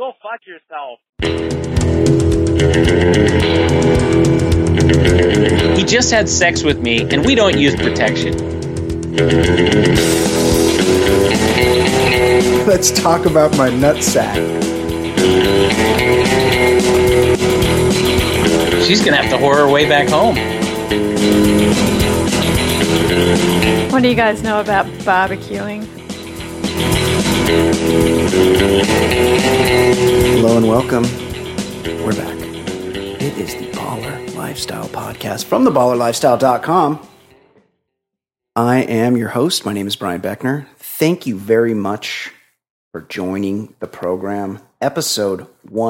Go fuck yourself. He just had sex with me, and we don't use protection. Let's talk about my nutsack. She's gonna have to whore her way back home. What do you guys know about barbecuing? Hello and welcome. We're back. It is the Baller Lifestyle Podcast from theballerlifestyle.com. I am your host. My name is Brian Beckner. Thank you very much for joining the program. Episode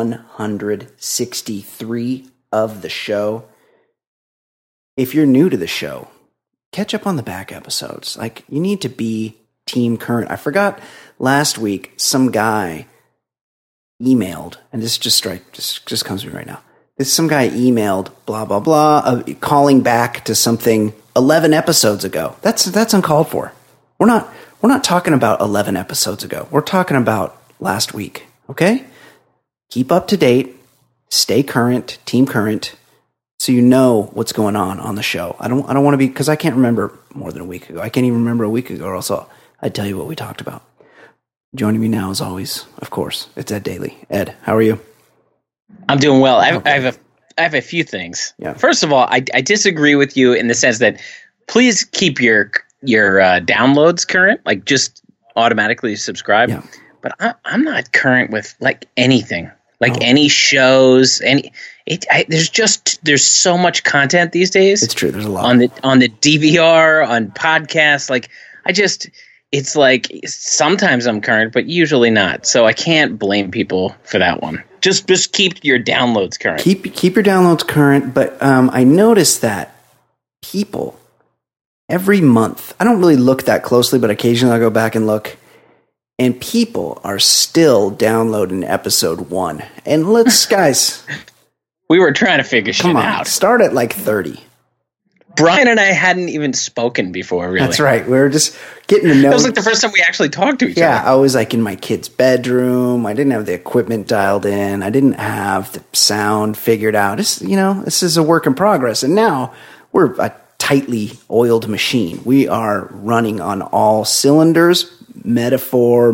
163 of the show. If you're new to the show, catch up on the back episodes. Like, you need to be team current. I forgot last week some guy emailed, and this just comes to me right now. Some guy emailed blah blah blah, calling back to something 11 episodes ago. That's uncalled for. We're not talking about 11 episodes ago. We're talking about last week. Okay? Keep up to date, stay current, team current, so you know what's going on the show. I don't want to be, because I can't remember more than a week ago. I can't even remember a week ago, or else I'd tell you what we talked about. Joining me now, as always, of course, it's Ed Daly. Ed, how are you? I'm doing well. I have a few things. Yeah. First of all, I disagree with you in the sense that please keep your downloads current, like just automatically subscribe. Yeah. But I'm not current with like anything, like any shows, there's so much content these days. It's true. There's a lot on the DVR, on podcasts. Like it's like sometimes I'm current, but usually not. So I can't blame people for that one. Just keep your downloads current. Keep your downloads current, but I noticed that people every month, I don't really look that closely, but occasionally I'll go back and look, and people are still downloading episode 1. And let's, guys, we were trying to figure shit out. Start at like 30. Brian and I hadn't even spoken before, really. That's right. We were just getting to know. That was like the first time we actually talked to each other. Yeah, I was like in my kid's bedroom. I didn't have the equipment dialed in. I didn't have the sound figured out. This is a work in progress. And now we're a tightly oiled machine. We are running on all cylinders. Metaphor.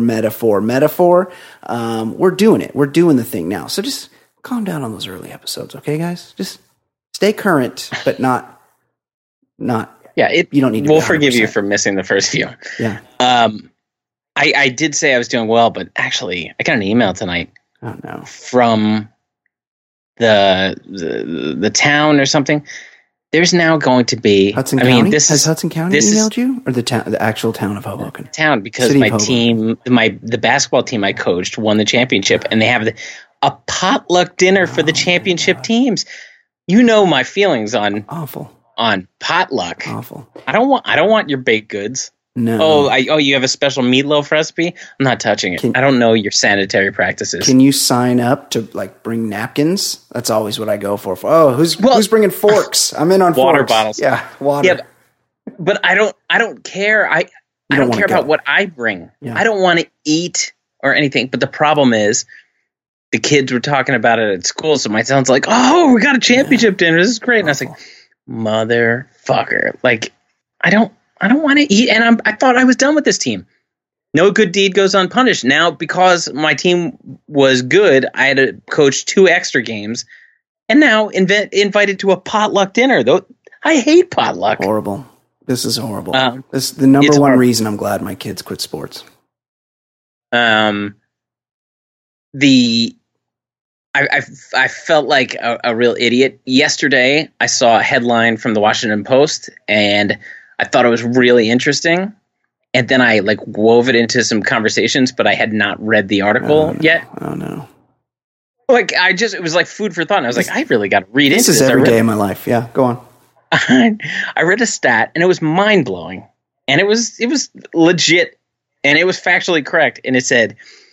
We're doing it. We're doing the thing now. So just calm down on those early episodes, okay, guys? Just stay current, but not. Yeah, you don't need to. We'll forgive you for missing the first few. Yeah. I did say I was doing well, but actually, I got an email tonight. Oh no. From the town or something. There's now going to be Hudson County. Has Hudson County emailed you, or the actual town of Hoboken? Town, because City my team, the basketball team I coached won the championship, and they have a potluck dinner for the championship teams. You know my feelings on potluck. Awful. I don't want your baked goods. No. You have a special meatloaf recipe? I'm not touching it. I don't know your sanitary practices. Can you sign up to like bring napkins? That's always what I go for. Who's bringing forks? I'm in on water forks. bottles. Yeah, water. Yeah, but I don't care. I don't care about what I bring. Yeah. I don't want to eat or anything. But the problem is, the kids were talking about it at school. So my son's like, "Oh, we got a championship dinner. This is great." And I was like, "Motherfucker!" Like, I don't want to eat, and I thought I was done with this team. No good deed goes unpunished. Now, because my team was good, I had to coach 2 extra games, and now invited to a potluck dinner. Though I hate potluck. Horrible. This is horrible. This is the number one reason I'm glad my kids quit sports. I felt like a real idiot. Yesterday, I saw a headline from the Washington Post, and I thought it was really interesting. And then I wove it into some conversations, but I had not read the article yet. Oh no. It was like food for thought. And I was like, I really got to read into this. This is every day of my life. Yeah, go on. I read a stat, and it was mind blowing, and it was legit, and it was factually correct. And it said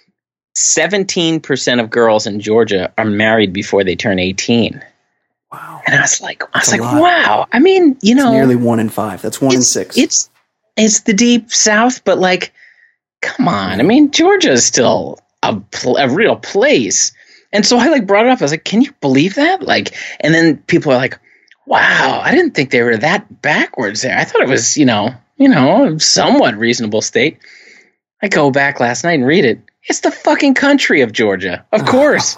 17% of girls in Georgia are married before they turn 18. Wow. And I was like, wow. I mean, it's nearly 1 in 5. That's 1 in 6. It's the deep South, but come on. I mean, Georgia is still a real place. And so I like brought it up. I was like, can you believe that? Like, and then people are like, wow, I didn't think they were that backwards there. I thought it was, somewhat reasonable state. I go back last night and read it. It's the fucking country of Georgia. Of course.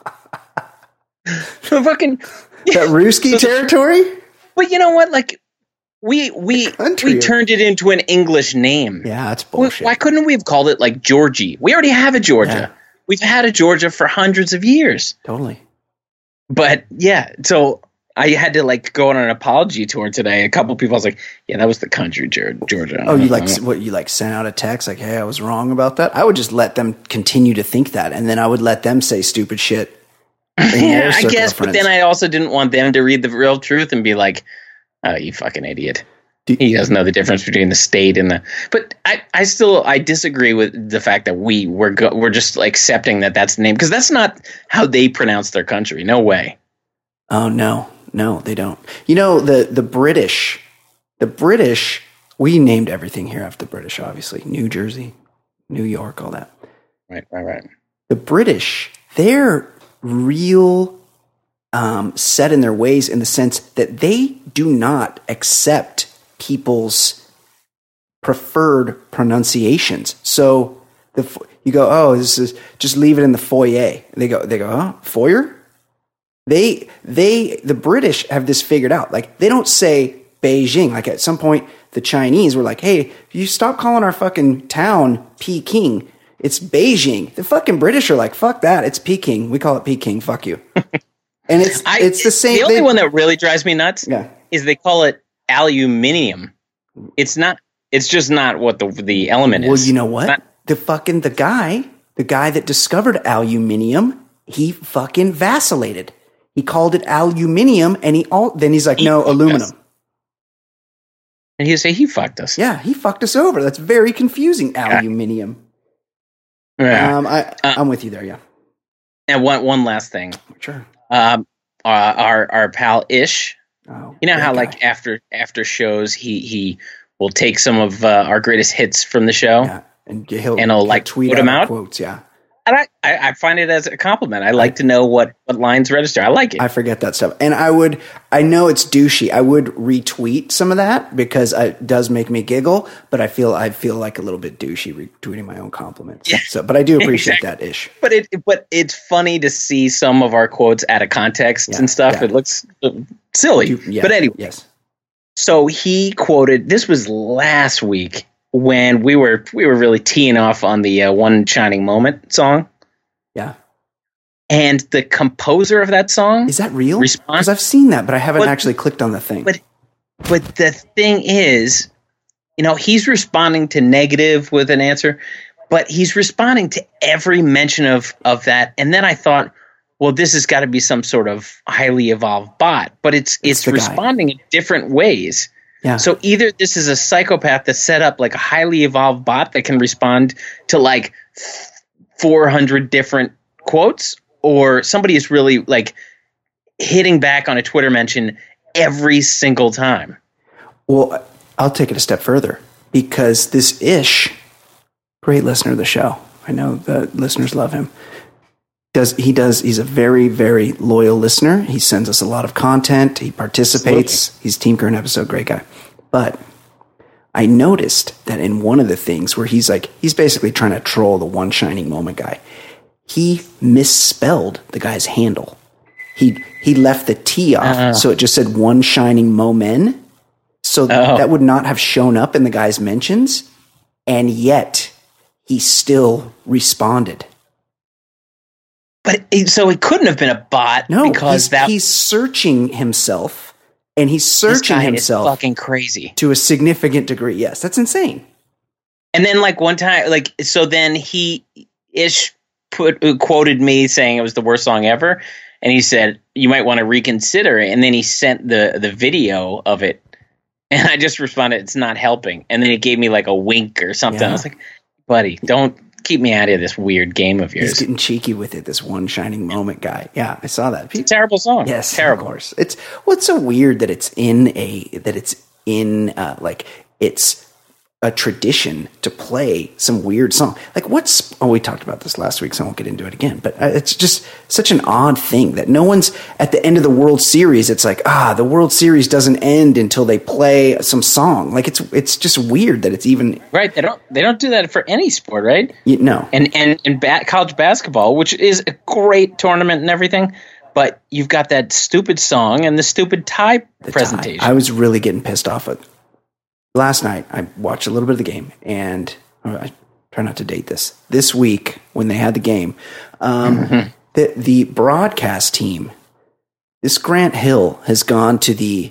The fucking that Ruski territory? But you know what? Like we turned it into an English name. Yeah, that's bullshit. Why couldn't we have called it like Georgie? We already have a Georgia. Yeah. We've had a Georgia for hundreds of years. Totally. But yeah, so I had to like go on an apology tour today. A couple of people, I was like, "Yeah, that was the country, Georgia." Oh, you sent out a text like, "Hey, I was wrong about that." I would just let them continue to think that, and then I would let them say stupid shit. Yeah, I guess, but then I also didn't want them to read the real truth and be like, "Oh, you fucking idiot." He doesn't know the difference between the state and the. But I disagree with the fact that we're just accepting that that's the name, because that's not how they pronounce their country. No way. Oh no, they don't. You know, the British, we named everything here after the British, obviously. New Jersey, New York, all that. Right. The British, they're real set in their ways, in the sense that they do not accept people's preferred pronunciations. So you go, oh, this is, just leave it in the foyer. They go, oh, foyer? The British have this figured out. Like, they don't say Beijing. Like, at some point, the Chinese were like, hey, if you stop calling our fucking town Peking, it's Beijing. The fucking British are like, fuck that, it's Peking. We call it Peking, fuck you. And it's the same. The only one that really drives me nuts is they call it aluminium. It's not. It's just not what the element is. Well, you know what? The guy that discovered aluminium, he fucking vacillated. He called it aluminium, and then he's like, no, aluminum. And he'd say he fucked us. Yeah, he fucked us over. That's very confusing. Aluminium. Yeah. I'm with you there. Yeah. And one last thing. Sure. Our pal Ish. Oh, you know how like after shows he will take some of our greatest hits from the show, and he'll like tweet them out quotes. Yeah. And I find it as a compliment. I like to know what lines register. I like it. I forget that stuff. And I know it's douchey. I would retweet some of that because it does make me giggle, but I feel like a little bit douchey retweeting my own compliments. Yeah, so, but I do appreciate that Ish. But it's funny to see some of our quotes out of context and stuff. Yeah. It looks silly. But anyway. Yes. So he quoted, this was last week, when we were really teeing off on the One Shining Moment song. Yeah. And the composer of that song... Is that real? Because I've seen that, but I haven't actually clicked on the thing. But the thing is, he's responding to negative with an answer, but he's responding to every mention of that. And then I thought, well, this has got to be some sort of highly evolved bot. But it's responding in different ways. Yeah. So either this is a psychopath that set up like a highly evolved bot that can respond to like 400 different quotes, or somebody is really like hitting back on a Twitter mention every single time. Well, I'll take it a step further, because this Ish, great listener of the show. I know the listeners love him. He's a very, very loyal listener. He sends us a lot of content. He participates. Absolutely. He's Team Current Episode, great guy. But I noticed that in one of the things where he's basically trying to troll the One Shining Moment guy, he misspelled the guy's handle. He left the T off, so it just said One Shining Moment. So that would not have shown up in the guy's mentions, and yet he still responded. But so it couldn't have been a bot. No, because he's searching himself, and he's searching himself. Is fucking crazy to a significant degree. Yes, that's insane. And then, like one time, so then Ish quoted me saying it was the worst song ever, and he said you might want to reconsider it. And then he sent the video of it, and I just responded, "It's not helping." And then he gave me like a wink or something. Yeah. I was like, "Buddy, don't keep me out of this weird game of yours." He's getting cheeky with it, this One Shining Moment guy. Yeah, I saw that. It's a terrible song. Yes, terrible. Of course. It's so weird that it's a tradition to play some weird song. Like we talked about this last week, so I won't get into it again, but it's just such an odd thing that no one's at the end of the World Series. It's like, the World Series doesn't end until they play some song. Like it's just weird that it's even right. They don't do that for any sport, right? No. And college basketball, which is a great tournament and everything, but you've got that stupid song and the stupid tie presentation. I was really getting pissed off at last night. I watched a little bit of the game, and I try not to date this. This week, when they had the game, the broadcast team, this Grant Hill has gone to the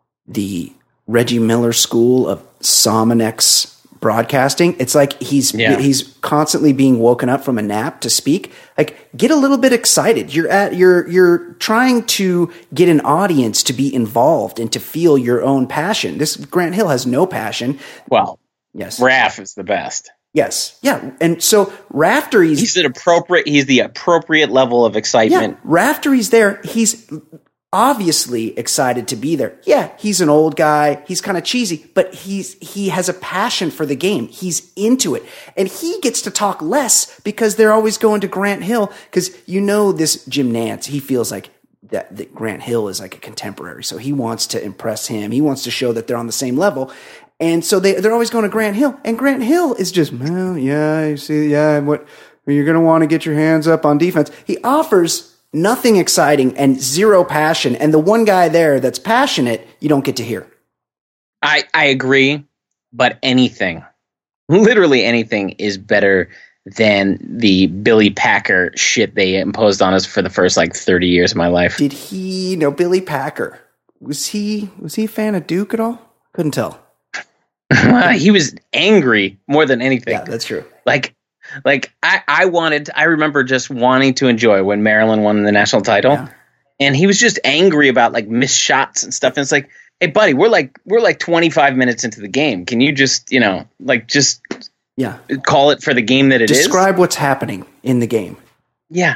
Reggie Miller School of Sominex broadcasting. It's like he's constantly being woken up from a nap to speak. Like, get a little bit excited. You're trying to get an audience to be involved and to feel your own passion. This Grant Hill has no passion. Well, yes, Raph is the best. Yes, yeah, and so Raftery's he's the appropriate level of excitement. Yeah, Raftery's there. He's obviously excited to be there. Yeah, he's an old guy. He's kind of cheesy, but he has a passion for the game. He's into it. And he gets to talk less because they're always going to Grant Hill, because this Jim Nantz, he feels like that Grant Hill is like a contemporary. So he wants to impress him. He wants to show that they're on the same level. And so they're always going to Grant Hill. And Grant Hill is just, well, yeah, you see, yeah, what you're going to want to get your hands up on defense. He offers nothing exciting and zero passion. And the one guy there that's passionate, you don't get to hear. I agree, but literally anything is better than the Billy Packer shit they imposed on us for the first 30 years of my life. Did he know Billy Packer? Was he a fan of Duke at all? Couldn't tell. He was angry more than anything. Yeah, that's true. I remember just wanting to enjoy when Maryland won the national title, and he was just angry about missed shots and stuff. And it's like, hey, buddy, we're 25 minutes into the game. Can you just call it for the game that it is? Describe what's happening in the game. Yeah.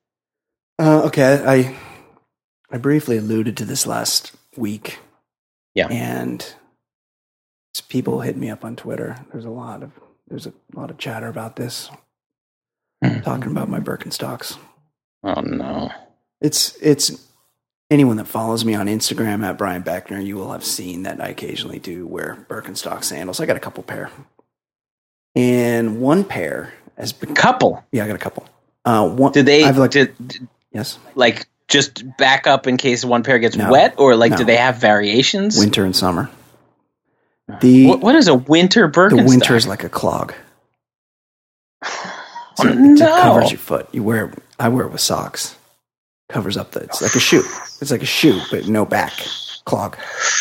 Okay. I briefly alluded to this last week. Yeah. And people hit me up on Twitter. There's a lot of chatter about this. Talking about my Birkenstocks. Oh no. It's anyone that follows me on Instagram at Brian Beckner, you will have seen that I occasionally do wear Birkenstock sandals. I got a couple pair. And one pair has been couple. Yeah, I got a couple. Yes. Just back up in case one pair gets wet, or do they have variations? Winter and summer. What is a winter Birkenstock? The winter is like a clog. So it covers your foot. I wear it with socks. Covers up it's like a shoe. It's like a shoe, but no back. Clog.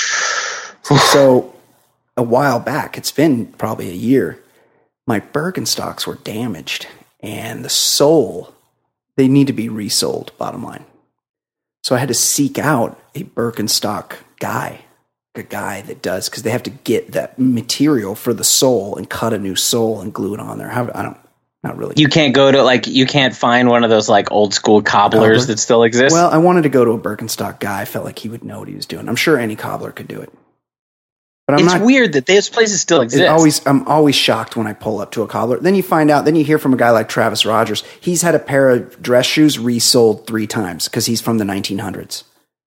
So a while back, it's been probably a year, my Birkenstocks were damaged, and the sole, they need to be resoled, bottom line. So I had to seek out a Birkenstock guy. A guy that does, because they have to get that material for the sole and cut a new sole and glue it on there. Not really. You can't go to you can't find one of those old school cobblers that still exist. Well, I wanted to go to a Birkenstock guy. I felt like he would know what he was doing. I'm sure any cobbler could do it. But it's weird that those places still exist. I'm always shocked when I pull up to a cobbler. Then you find out, then you hear from a guy like Travis Rogers. He's had a pair of dress shoes resold 3 times because he's from the 1900s.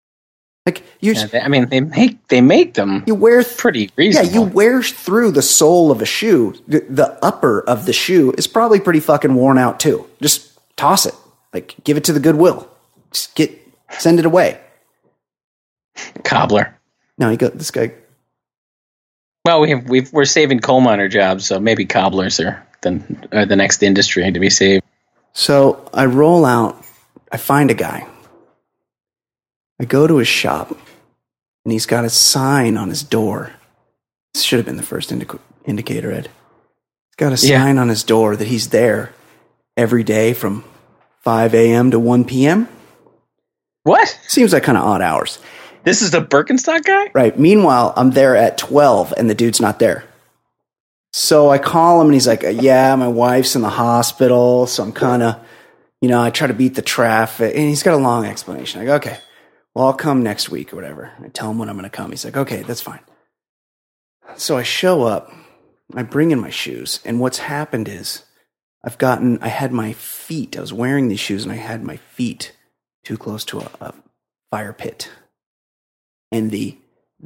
They make them. You wear pretty reasonable. Yeah, you wear through the sole of a shoe. The upper of the shoe is probably pretty fucking worn out too. Just toss it. Give it to the Goodwill. Just send it away. Cobbler. No, you got this guy. Well, we're saving coal miner jobs, so maybe cobblers are the next industry to be saved. So I roll out. I find a guy. I go to his shop, and he's got a sign on his door. This should have been the first indicator, Ed. He's got a sign on his door that he's there every day from 5 a.m. to 1 p.m. What? Seems like kind of odd hours. This is the Birkenstock guy? Right. Meanwhile, I'm there at 12, and the dude's not there. So I call him, and he's like, yeah, my wife's in the hospital, so I'm kind of, I try to beat the traffic. And he's got a long explanation. I go, okay. Well, I'll come next week or whatever. I tell him when I'm going to come. He's like, okay, that's fine. So I show up, I bring in my shoes, and what's happened is I was wearing these shoes, and I had my feet too close to a fire pit. And the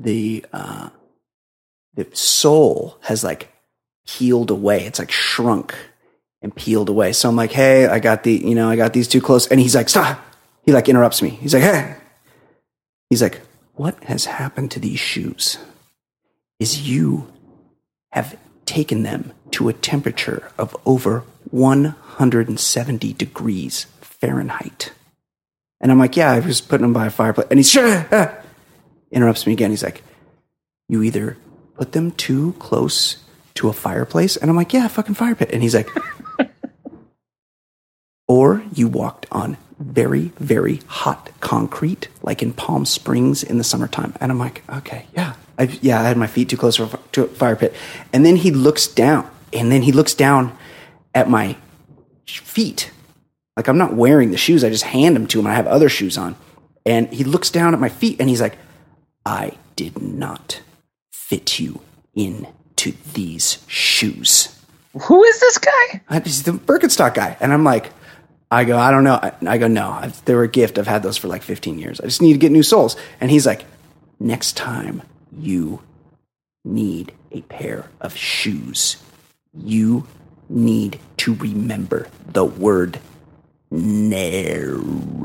sole has like peeled away. It's like shrunk and peeled away. So I'm like, hey, I got these too close. And he's like, stop. He like interrupts me. He's like, hey. He's like, what has happened to these shoes is you have taken them to a temperature of over 170 degrees Fahrenheit. And I'm like, yeah, I was putting them by a fireplace. And he's interrupts me again. He's like, you either put them too close to a fireplace. And I'm like, yeah, fucking fire pit. And he's like, or you walked on very, very hot concrete, like in Palm Springs in the summertime. And I'm like, okay, yeah. I had my feet too close to a fire pit. And then he looks down, at my feet. Like, I'm not wearing the shoes. I just hand them to him. I have other shoes on. And he looks down at my feet and he's like, I did not fit you into these shoes. Who is this guy? He's the Birkenstock guy. And I'm like, I don't know. I go, no, they were a gift. I've had those for like 15 years. I just need to get new soles. And he's like, next time you need a pair of shoes, you need to remember the word narrow.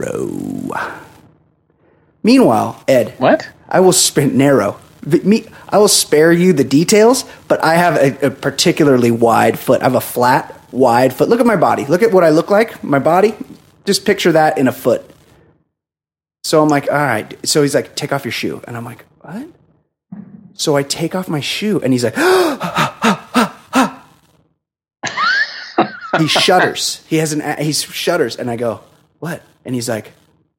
Meanwhile, Ed, what? I will I will spare you the details, but I have a particularly wide foot. I have a flat, wide foot. Look at my body. Look at what I look like. My body. Just picture that in a foot. So I'm like, all right. So he's like, take off your shoe. And I'm like, what? So I take off my shoe and he's like, he shudders. He shudders. And I go, what? And he's like,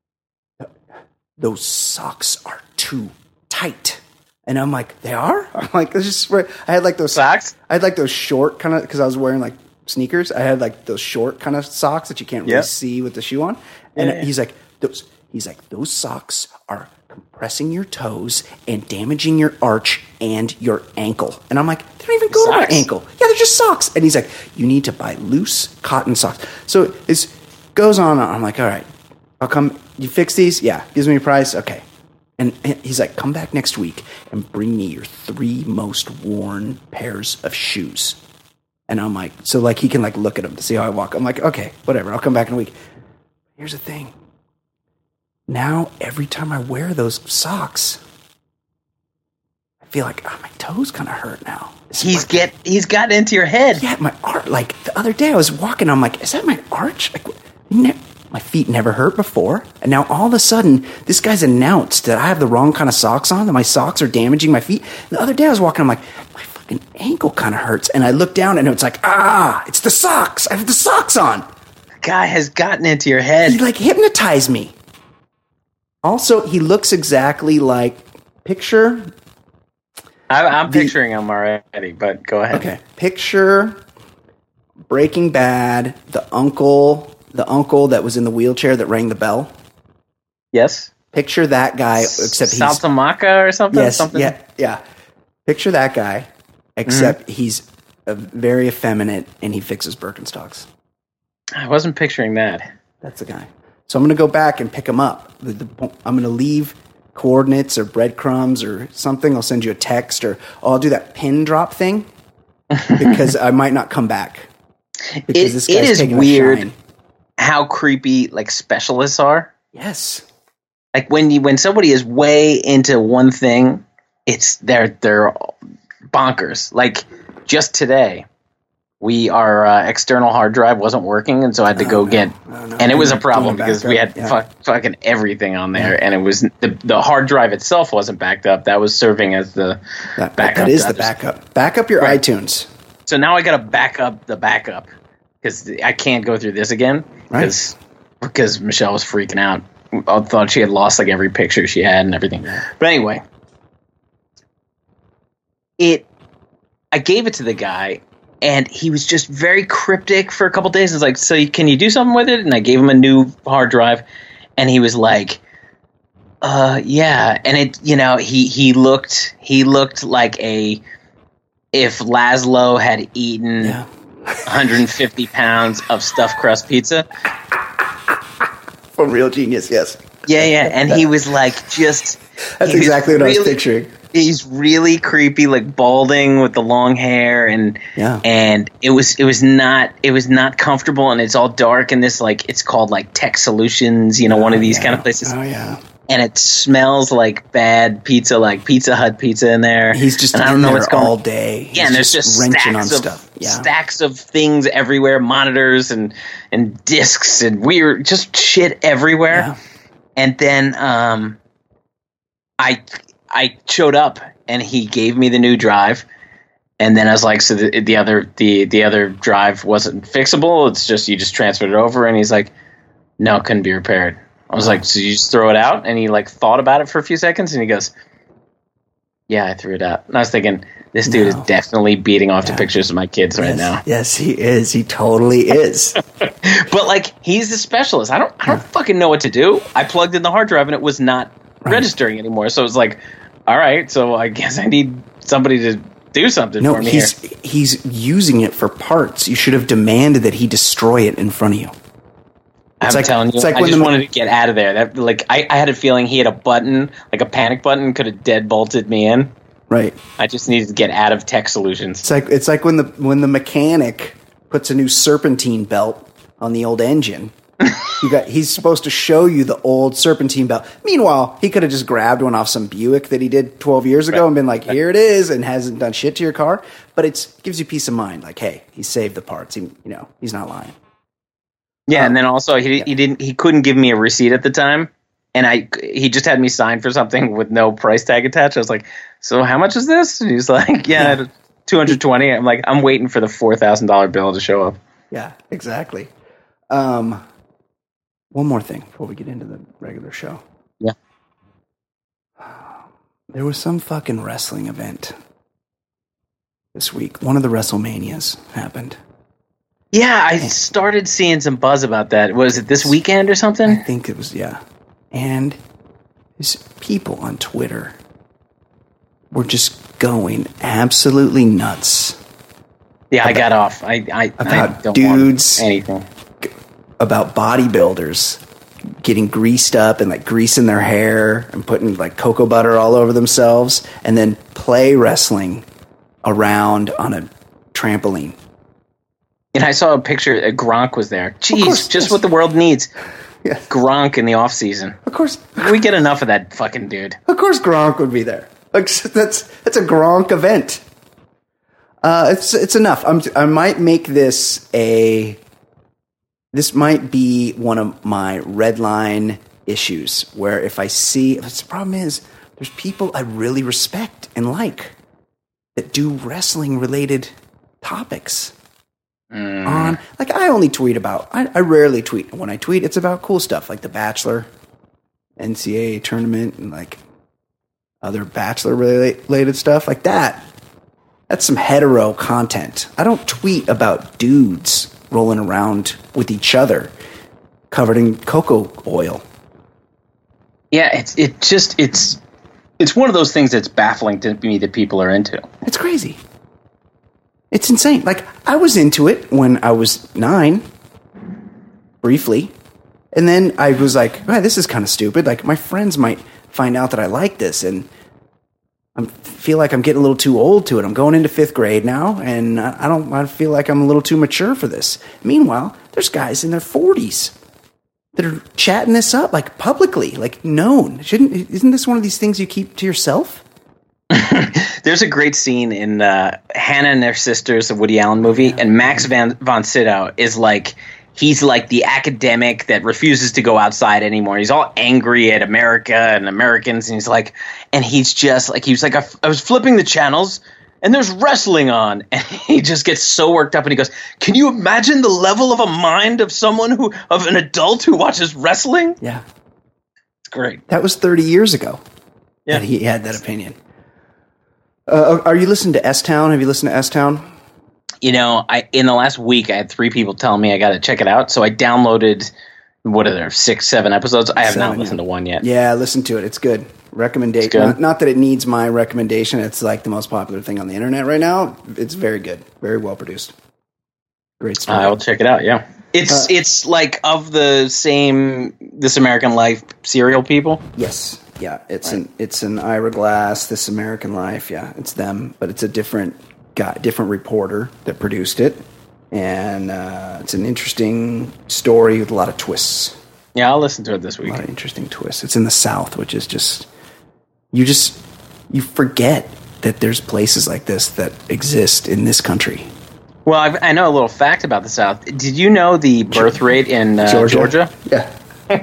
those socks are too tight. And I'm like, they are? I'm like, I had like those socks. I had like those short kind of, because I was wearing like sneakers. I had like those short kind of socks that you can't really see with the shoe on. And he's like, those socks are compressing your toes and damaging your arch and your ankle. And I'm like, they don't even go to my ankle. Yeah, they're just socks. And he's like, you need to buy loose cotton socks. So it goes on. I'm like, all right, I'll come. You fix these? Yeah. Gives me a price? Okay. And he's like, come back next week and bring me your 3 most worn pairs of shoes. And I'm like, so like he can like look at them to see how I walk. I'm like, okay, whatever. I'll come back in a week. Here's the thing. Now, every time I wear those socks, I feel like, my toes kind of hurt now. He's gotten into your head. Yeah, my arch. Like the other day I was walking, I'm like, is that my arch? Like, my feet never hurt before. And now all of a sudden, this guy's announced that I have the wrong kind of socks on, that my socks are damaging my feet. And the other day I was walking, I'm like, my fucking ankle kind of hurts. And I look down and it's like, it's the socks. I have the socks on. The guy has gotten into your head. He like hypnotized me. Also, he looks exactly like picture. I'm picturing him already, but go ahead. Okay, picture Breaking Bad, the uncle that was in the wheelchair that rang the bell. Yes. Picture that guy, except he's Saltamaka or something. Yes, something? yeah. Picture that guy, except he's very effeminate and he fixes Birkenstocks. I wasn't picturing that. That's the guy. So I'm going to go back and pick him up. I'm going to leave coordinates or breadcrumbs or something. I'll send you a text or I'll do that pin drop thing because I might not come back. Because this guy's taking weird a shine. How creepy like specialists are. Yes. Like when somebody is way into one thing, they're bonkers. Like just today, our external hard drive wasn't working, and so I had to go get, and it was a problem because we had fucking everything on there, and it was the hard drive itself wasn't backed up. That was serving as the backup. That is the backup. Back up your iTunes. So now I got to back up the backup because I can't go through this again because Michelle was freaking out. I thought she had lost like every picture she had and everything. But anyway, I gave it to the guy. And he was just very cryptic for a couple days. It's like, so can you do something with it? And I gave him a new hard drive, and he was like, yeah. And it, he looked like a if Laszlo had eaten 150 pounds of stuffed crust pizza. From Real Genius, yes. Yeah, and he was like just... That's exactly what I was picturing. He's really creepy, like balding with the long hair, and it was not comfortable, and it's all dark in this, like, it's called like Tech Solutions, one of these kind of places. Oh yeah. And it smells like bad pizza, like Pizza Hut pizza in there. He's just and I don't know what's going all day. He's and there's just wrenching on stuff. Yeah. Stacks of things everywhere, monitors and discs and weird just shit everywhere. Yeah. And then I showed up and he gave me the new drive. And then I was like, so the other drive wasn't fixable. It's just you just transferred it over. And he's like, no, it couldn't be repaired. I was like, so you just throw it out? And he like thought about it for a few seconds and he goes, yeah, I threw it out. And I was thinking, this dude is definitely beating off to pictures of my kids right now. Yes, he is. He totally is. But like, he's the specialist. I don't fucking know what to do. I plugged in the hard drive and it was not registering anymore. So it was like, all right, so I guess I need somebody to do something for me here. He's using it for parts. You should have demanded that he destroy it in front of you. I'm telling you, I just wanted to get out of there. That, like, I had a feeling he had a button, like a panic button, could have deadbolted me in. Right. I just needed to get out of Tech Solutions. It's like when the mechanic puts a new serpentine belt on the old engine. He's supposed to show you the old serpentine belt. Meanwhile, he could have just grabbed one off some Buick that he did 12 years ago and been like, here it is, and hasn't done shit to your car. But it gives you peace of mind. Like, hey, he saved the parts. He's not lying. Yeah, and then also he couldn't give me a receipt at the time, and he just had me sign for something with no price tag attached. I was like, so how much is this? And he's like, yeah, $220. I'm like, I'm waiting for the $4,000 bill to show up. Yeah, exactly. One more thing before we get into the regular show. Yeah. There was some fucking wrestling event this week. One of the WrestleManias happened. Yeah, I started seeing some buzz about that. Was it this weekend or something? I think it was, yeah. And these people on Twitter were just going absolutely nuts. Yeah, I got off. I don't dudes, want anything. About bodybuilders getting greased up and like greasing their hair and putting like cocoa butter all over themselves and then play wrestling around on a trampoline. And I saw a picture. Gronk was there. Jeez, just what the world needs. Yes. Gronk in the off season. Of course, we get enough of that fucking dude. Of course, Gronk would be there. Like that's a Gronk event. It's enough. I might make this This might be one of my red line issues where if I see, the problem is there's people I really respect and like that do wrestling related topics. Like I only tweet about, I rarely tweet. When I tweet, it's about cool stuff like The Bachelor, NCAA tournament, and like other Bachelor related stuff like that. That's some hetero content. I don't tweet about dudes rolling around with each other covered in cocoa oil. Yeah, it's one of those things that's baffling to me that people are into. It's crazy. It's insane. Like, I was into it when I was 9, briefly. And then I was like, oh, this is kind of stupid. Like, my friends might find out that I like this. And I feel like I'm getting a little too old to it. I'm going into 5th grade now. And I feel like I'm a little too mature for this. Meanwhile, there's guys in their 40s that are chatting this up, like, publicly, like, known. Isn't this one of these things you keep to yourself? There's a great scene in Hannah and Their Sisters, a Woody Allen movie, and Max von Sydow is like, he's like the academic that refuses to go outside anymore. He's all angry at America and Americans, and he's like, and he's just like, he was like, I was flipping the channels, and there's wrestling on, and he just gets so worked up, and he goes, can you imagine the level of a mind of an adult who watches wrestling? Yeah. It's great. That was 30 years ago that he had that opinion. Are you listening to S-Town? Have you listened to S-Town? You know, in the last week, I had 3 people tell me I got to check it out. So I downloaded, 6, 7 episodes? I have not listened to one yet. Yeah, listen to it. It's good. Recommendation. Not that it needs my recommendation. It's like the most popular thing on the internet right now. It's very good. Very well produced. Great story. I will check it out, yeah. It's like of the same This American Life serial people? Yes. Yeah. It's an Ira Glass, This American Life. Yeah, it's them. But it's a different reporter that produced it. And it's an interesting story with a lot of twists. Yeah, I'll listen to it this week. A lot of interesting twists. It's in the South, which is just you forget that there's places like this that exist in this country. Well, I know a little fact about the South. Did you know the birth rate in Georgia? Yeah. I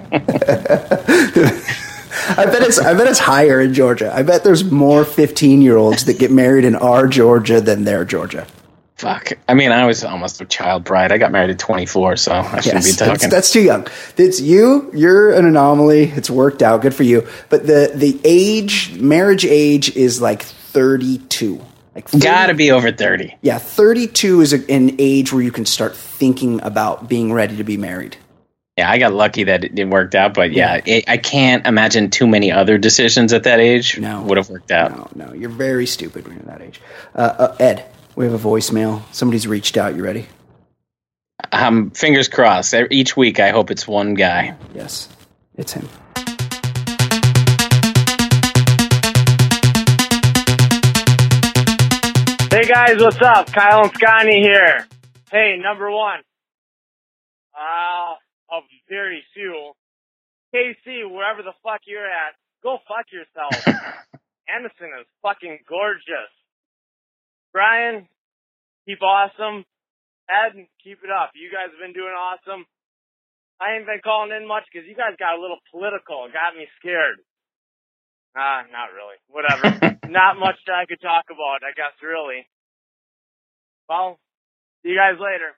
bet it's higher in Georgia. I bet there's more 15-year-olds that get married in our Georgia than their Georgia. Fuck. I mean, I was almost a child bride. I got married at 24, so I shouldn't be talking. That's too young. It's you. You're an anomaly. It's worked out. Good for you. But the marriage age is like 32. Like 30, gotta be over 30. Yeah, 32 is an age where you can start thinking about being ready to be married. Yeah, I got lucky that it worked out, but I can't imagine too many other decisions at that age would have worked out. No, you're very stupid when you're that age. Ed, we have a voicemail. Somebody's reached out. You ready? Fingers crossed. Each week, I hope it's one guy. Yes, it's him. Hey guys, what's up? Kyle and Scotty here. Hey, number one. Of Perry Sue. KC, wherever the fuck you're at, go fuck yourself. Anderson is fucking gorgeous. Brian, keep awesome. Ed, keep it up. You guys have been doing awesome. I ain't been calling in much because you guys got a little political. It got me scared. Not really. Whatever. Not much that I could talk about, I guess, really. Well, see you guys later.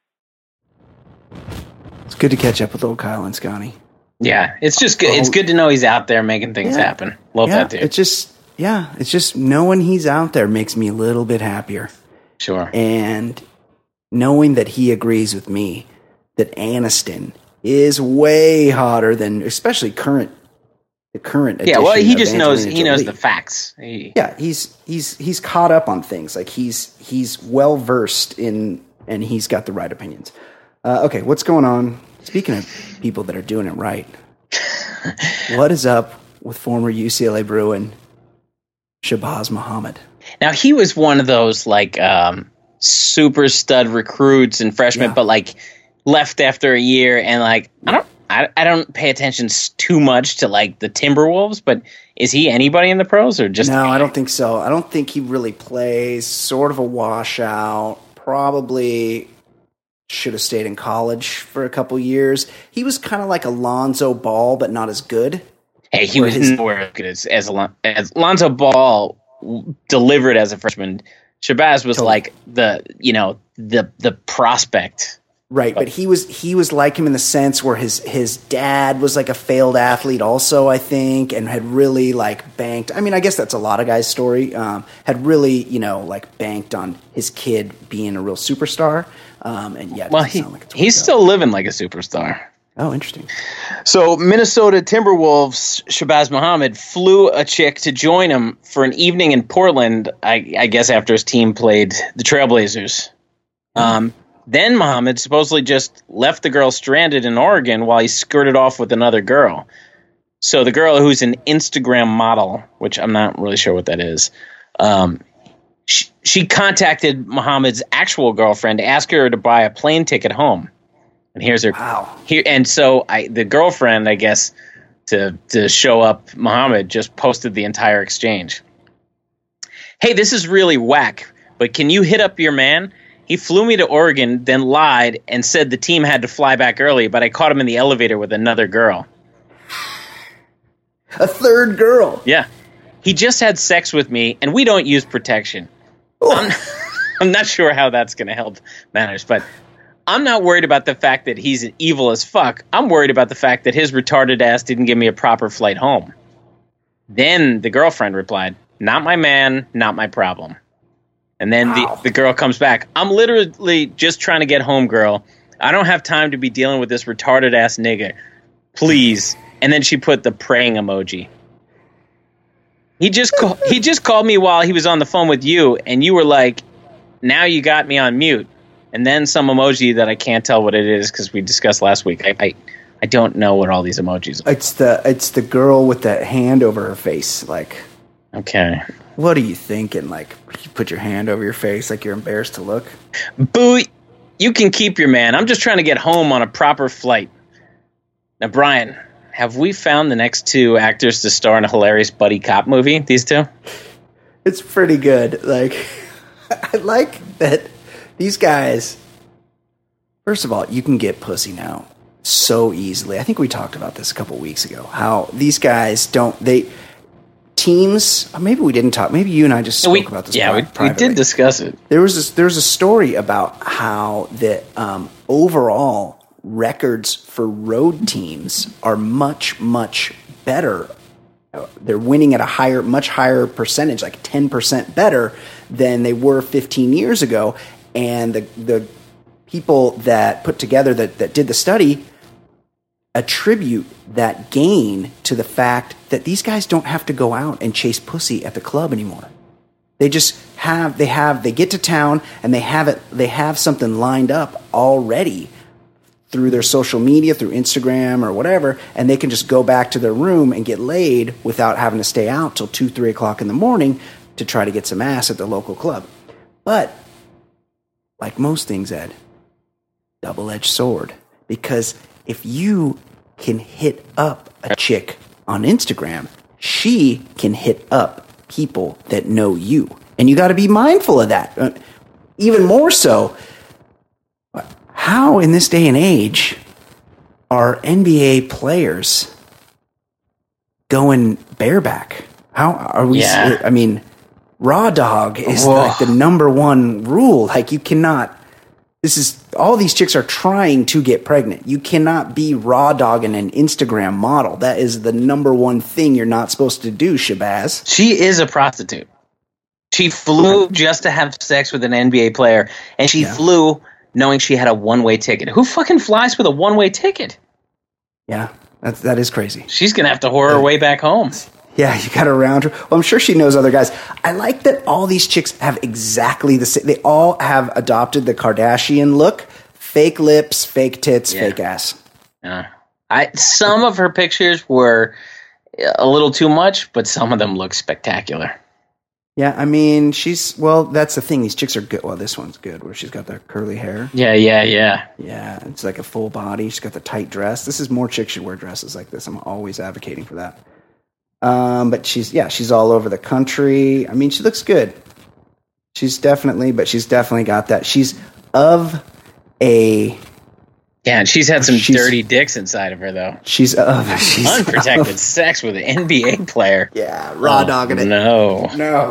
It's good to catch up with old Kyle and Scotty. Yeah, it's just good. It's good to know he's out there making things happen. Love that dude. It's just knowing he's out there makes me a little bit happier. Sure. And knowing that he agrees with me that Aniston is way hotter than, especially the current edition. Yeah, well, he just knows the facts. He's caught up on things. Like he's well versed in, and he's got the right opinions. Okay, what's going on? Speaking of people that are doing it right, what is up with former UCLA Bruin Shabazz Muhammad? Now, he was one of those like super stud recruits and freshmen, but like left after a year, and like I don't pay attention too much to like the Timberwolves, but is he anybody in the pros or just? No, I don't think so. I don't think he really plays. Sort of a washout. Probably should have stayed in college for a couple years. He was kind of like Alonzo Ball, but not as good. Hey, he was nowhere as good as Alonzo Ball delivered as a freshman. Shabazz was like the prospect. Right, but he was like him in the sense where his dad was like a failed athlete also, I think, and had really like banked. I mean, I guess that's a lot of guys' story. Had really, like banked on his kid being a real superstar. And yet, he's still living like a superstar. Oh, interesting. So Minnesota Timberwolves Shabazz Muhammad flew a chick to join him for an evening in Portland, I guess after his team played the Trailblazers. Then Muhammad supposedly just left the girl stranded in Oregon while he skirted off with another girl. So the girl, who's an Instagram model, which I'm not really sure what that is, she contacted Muhammad's actual girlfriend to ask her to buy a plane ticket home. And here's her. Wow. And so the girlfriend, I guess, to show up Muhammad, just posted the entire exchange. Hey, this is really whack, but can you hit up your man? He flew me to Oregon, then lied and said the team had to fly back early, but I caught him in the elevator with another girl. A third girl? Yeah. He just had sex with me, and we don't use protection. I'm not sure how that's going to help matters, but I'm not worried about the fact that he's evil as fuck. I'm worried about the fact that his retarded ass didn't give me a proper flight home. Then the girlfriend replied, not my man, not my problem. And then the girl comes back. I'm literally just trying to get home, girl. I don't have time to be dealing with this retarded ass nigga. Please. And then she put the praying emoji. He just called me while he was on the phone with you, and you were like, "Now you got me on mute." And then some emoji that I can't tell what it is because we discussed last week. I don't know what all these emojis are. It's the girl with that hand over her face. Like, okay, what are you thinking? Like, you put your hand over your face like you're embarrassed to look? Boo, you can keep your man. I'm just trying to get home on a proper flight. Now, Brian, have we found the next two actors to star in a hilarious buddy cop movie, these two? It's pretty good. Like, I like that these guys, first of all, you can get pussy now so easily. I think we talked about this a couple weeks ago, how these guys teams, maybe we didn't talk, maybe you and I just spoke about this. Yeah, we did discuss it. There was a story about how the overall records for road teams are much, much better. They're winning at a much higher percentage, like 10% better than they were 15 years ago. And the people that put together that did the study attribute that gain to the fact that these guys don't have to go out and chase pussy at the club anymore. They just they get to town and they have something lined up already through their social media, through Instagram or whatever, and they can just go back to their room and get laid without having to stay out till 2, 3 o'clock in the morning to try to get some ass at the local club. But like most things, Ed, double-edged sword, because if you can hit up a chick on Instagram, she can hit up people that know you. And you got to be mindful of that. Even more so, how in this day and age are NBA players going bareback? How are we? Yeah. I mean, raw dog is like the number one rule. Like, you cannot. All these chicks are trying to get pregnant. You cannot be raw dogging an Instagram model. That is the number one thing you're not supposed to do, Shabazz. She is a prostitute. She flew just to have sex with an NBA player, and she flew knowing she had a one-way ticket. Who fucking flies with a one-way ticket? Yeah, that is crazy. She's going to have to whore her way back home. Yeah, you got to round her. Well, I'm sure she knows other guys. I like that all these chicks have exactly the same. They all have adopted the Kardashian look. Fake lips, fake tits, fake ass. Some of her pictures were a little too much, but some of them look spectacular. Yeah, I mean, that's the thing. These chicks are good. Well, this one's good, where she's got the curly hair. Yeah. Yeah, it's like a full body. She's got the tight dress. This is more chicks should wear dresses like this. I'm always advocating for that. But she's all over the country. I mean, she looks good. She's definitely got that. She's of a... Yeah, and she's had some dirty dicks inside of her, though. She's unprotected sex with an NBA player. Yeah, raw dogging it. No.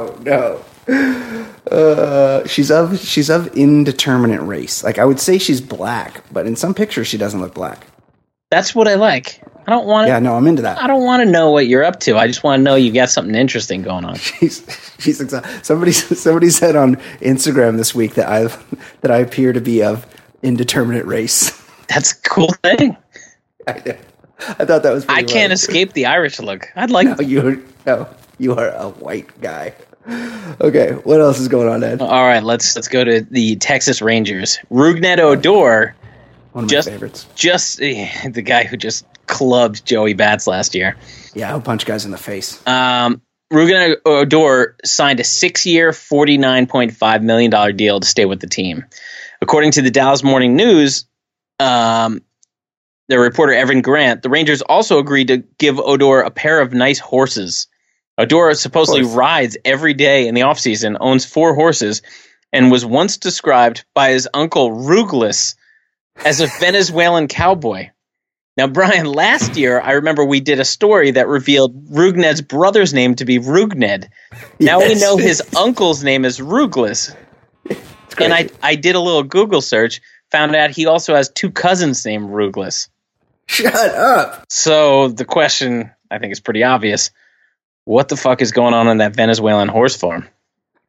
She's of indeterminate race. Like, I would say she's black, but in some pictures she doesn't look black. That's what I like. I don't want to. Yeah, no, I'm into that. I don't want to know what you're up to. I just want to know you got something interesting going on. She's excited. Somebody said on Instagram this week that I appear to be of indeterminate race. That's a cool thing. I thought that was. I can't escape the Irish look. I'd like. You are a white guy. Okay, what else is going on, Ed? All right, let's go to the Texas Rangers. Rougned Odor. One of my favorites. Just the guy who just clubbed Joey Bats last year. Yeah, he'll punch guys in the face. Rougned Odor signed a 6-year, $49.5 million deal to stay with the team. According to the Dallas Morning News, the reporter Evan Grant, the Rangers also agreed to give Odor a pair of nice horses. Odor supposedly rides every day in the offseason, owns 4 horses, and was once described by his uncle Ruglis as a Venezuelan cowboy. Now, Brian, last year, I remember we did a story that revealed Rugned's brother's name to be Rugned. Now we know his uncle's name is Ruglis. And I did a little Google search, found out he also has 2 cousins named Ruglis. Shut up. So the question, I think, is pretty obvious. What the fuck is going on in that Venezuelan horse farm?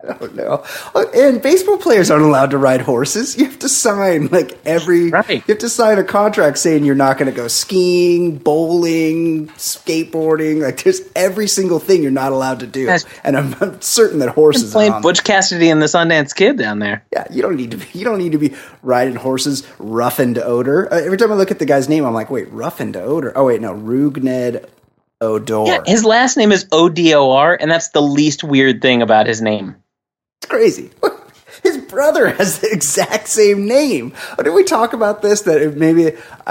Oh no! And baseball players aren't allowed to ride horses. You have to sign You have to sign a contract saying you're not going to go skiing, bowling, skateboarding. There's every single thing you're not allowed to do. And I'm certain that horses are playing Butch Cassidy and the Sundance Kid down there. Yeah, you don't need to be riding horses. Roughened Odor. Every time I look at the guy's name, I'm like, wait, Roughened Odor. Oh wait, no, Rougned Odor. Yeah, his last name is Odor, and that's the least weird thing about his name. It's crazy. His brother has the exact same name. Did we talk about this? That maybe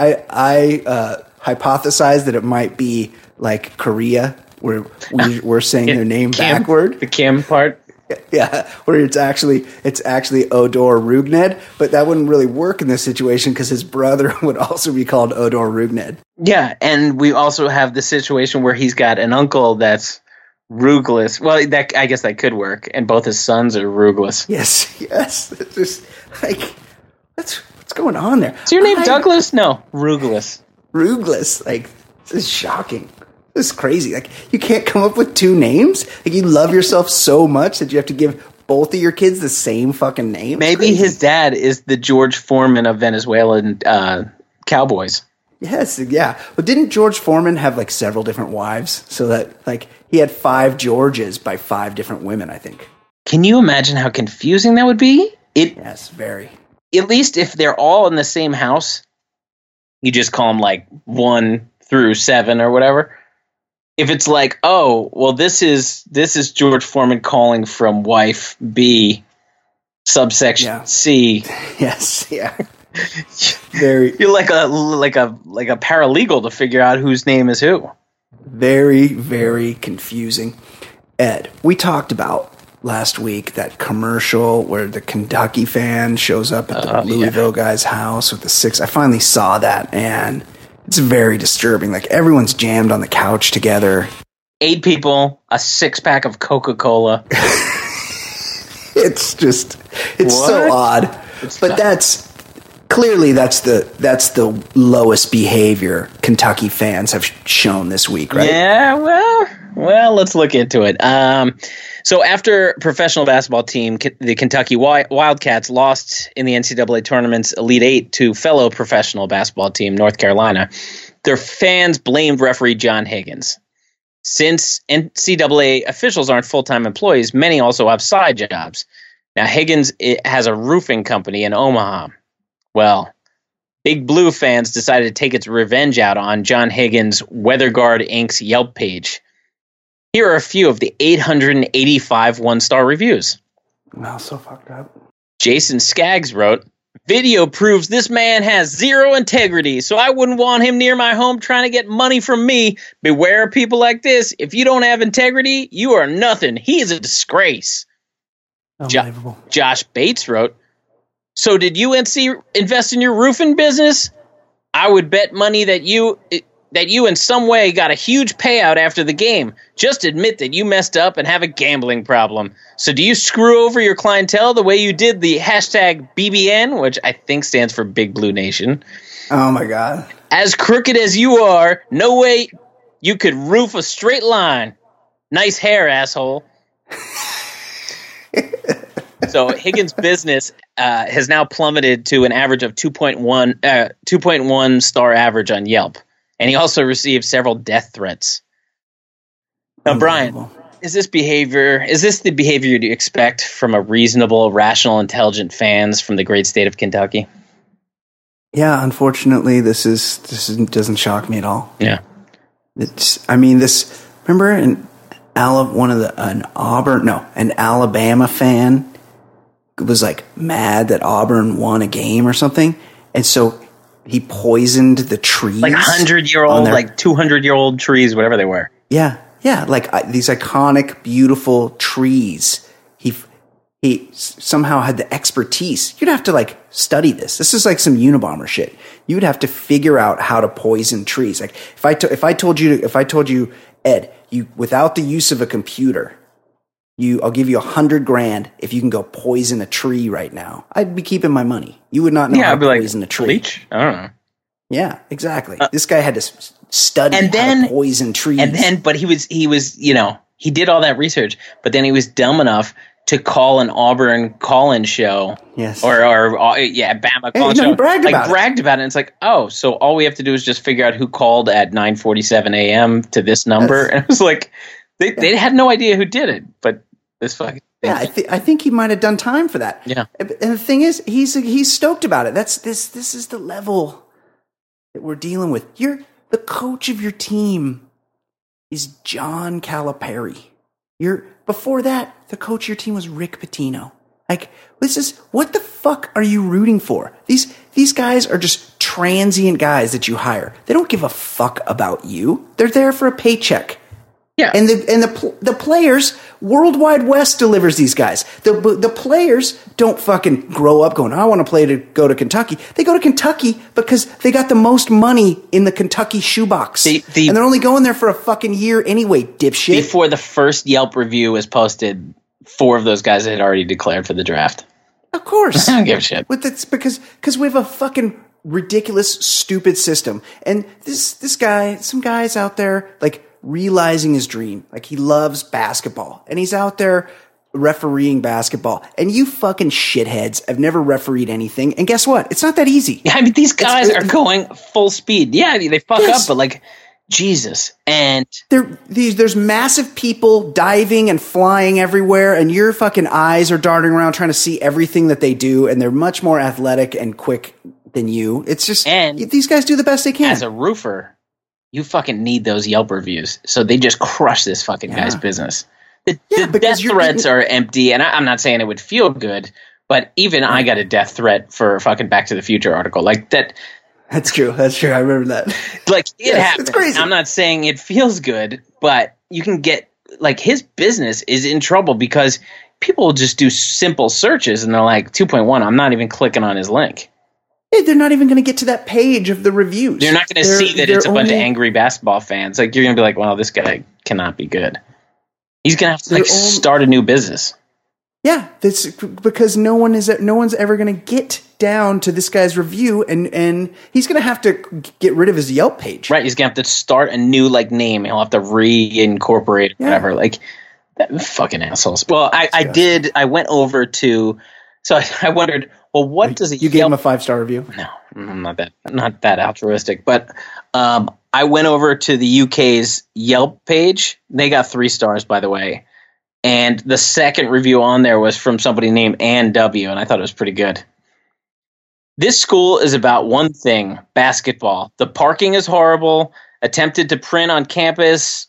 I hypothesized that it might be like Korea, where we're saying their name backward. The Kim part. Yeah, where it's actually Odor Rougned, but that wouldn't really work in this situation because his brother would also be called Odor Rougned. Yeah, and we also have the situation where he's got an uncle that's Rugless. Well, I guess that could work, and both his sons are Rugless. Yes. It's just what's going on there? Is your name Douglas? No, Rugless. Rugless. This is shocking. This is crazy. You can't come up with two names. You love yourself so much that you have to give both of your kids the same fucking name. Maybe his dad is the George Foreman of Venezuelan Cowboys. Yes, yeah. But didn't George Foreman have several different wives? So that he had 5 Georges by 5 different women, I think. Can you imagine how confusing that would be? Yes, very. At least if they're all in the same house, you just call them 1 through 7 or whatever. If it's this is George Foreman calling from wife B, subsection C. Yes, yeah. Very. You're like a paralegal to figure out whose name is who. Very, very confusing. Ed, we talked about last week that commercial where the Kentucky fan shows up at the Louisville guy's house with the 6. I finally saw that, and it's very disturbing. Everyone's jammed on the couch together. 8 people, a 6-pack of Coca-Cola. It's so odd. But that's the lowest behavior Kentucky fans have shown this week, right? Yeah, well, let's look into it. So after professional basketball team, the Kentucky Wildcats lost in the NCAA tournament's Elite 8 to fellow professional basketball team North Carolina, their fans blamed referee John Higgins. Since NCAA officials aren't full-time employees, many also have side jobs. Now, Higgins has a roofing company in Omaha. Well, Big Blue fans decided to take its revenge out on John Higgins' WeatherGuard Inc.'s Yelp page. Here are a few of the 885 one-star reviews. Wow, so fucked up. Jason Skaggs wrote, "Video proves this man has zero integrity, so I wouldn't want him near my home trying to get money from me. Beware of people like this. If you don't have integrity, you are nothing. He is a disgrace." Unbelievable. Josh Bates wrote, "So did UNC invest in your roofing business? I would bet money that you in some way got a huge payout after the game. Just admit that you messed up and have a gambling problem. So do you screw over your clientele the way you did the hashtag BBN," which I think stands for Big Blue Nation. Oh my God. "As crooked as you are, no way you could roof a straight line. Nice hair, asshole." So Higgins' business has now plummeted to an average of 2.1 star average on Yelp. And he also received several death threats. Now, Brian, is this the behavior you expect from a reasonable, rational, intelligent fans from the great state of Kentucky? Yeah, unfortunately, this doesn't shock me at all. Yeah. Remember an Alabama fan was mad that Auburn won a game or something, and so he poisoned the trees, 100-year-old, 200-year-old trees, whatever they were. Yeah, these iconic, beautiful trees. He somehow had the expertise. You'd have to study this. This is some Unabomber shit. You'd have to figure out how to poison trees. If I told you, Ed, you without the use of a computer, I'll give you $100,000 if you can go poison a tree right now. I'd be keeping my money. You would not know how to poison a tree. Bleach? I don't know. Yeah, exactly. This guy had to study how to poison trees. But he was, he did all that research, but then he was dumb enough to call an Auburn call-in show. Yes. Or Bama call-in show. He bragged about it. And it's like, oh, so all we have to do is just figure out who called at 9:47 a.m. to this number. Yes. And it was like, they had no idea who did it, but this fucking thing. Yeah, I think he might have done time for that. Yeah. And the thing is, he's stoked about it. This is the level that we're dealing with. The coach of your team is John Calipari. Before that, the coach of your team was Rick Pitino. Like, what the fuck are you rooting for? These guys are just transient guys that you hire. They don't give a fuck about you. They're there for a paycheck. Yeah. And the players, Worldwide West delivers these guys. The players don't fucking grow up going, I want to go to Kentucky. They go to Kentucky because they got the most money in the Kentucky shoebox. And they're only going there for a fucking year anyway, dipshit. Before the first Yelp review was posted, 4 of those guys had already declared for the draft. Of course. I don't give a shit. But that's because we have a fucking ridiculous, stupid system. And this guy, some guy's out there, like, realizing his dream. Like, he loves basketball and he's out there refereeing basketball, and you fucking shitheads have never refereed anything. And guess what? It's not that easy. Yeah, I mean, these guys are going full speed. Yeah, they fuck up, but like, Jesus. And there's massive people diving and flying everywhere, and your fucking eyes are darting around trying to see everything that they do, and they're much more athletic and quick than you. It's just, and these guys do the best they can. As a roofer, you fucking need those Yelp reviews. So they just crush this fucking guy's business. The death threats are empty, and I'm not saying it would feel good, but even I got a death threat for a fucking Back to the Future article. Like that. That's true. I remember that. Like, it happens. It's crazy. I'm not saying it feels good, but you can get, like, his business is in trouble because people will just do simple searches and they're like, 2.1, I'm not even clicking on his link. They're not even going to get to that page of the reviews. They're not going to see that it's a bunch of angry basketball fans. Like, you're going to be like, well, this guy cannot be good. He's going to have to start a new business. Yeah, that's because no one's ever going to get down to this guy's review, and he's going to have to get rid of his Yelp page. Right, he's going to have to start a new name. He'll have to reincorporate whatever. Like, that fucking assholes. Well, I went over to, so I wondered, well, what does you gave him a 5-star review? No, I'm not that altruistic. But I went over to the UK's Yelp page. They got 3 stars, by the way. And the second review on there was from somebody named Ann W., and I thought it was pretty good. This school is about one thing, basketball. The parking is horrible. Attempted to print on campus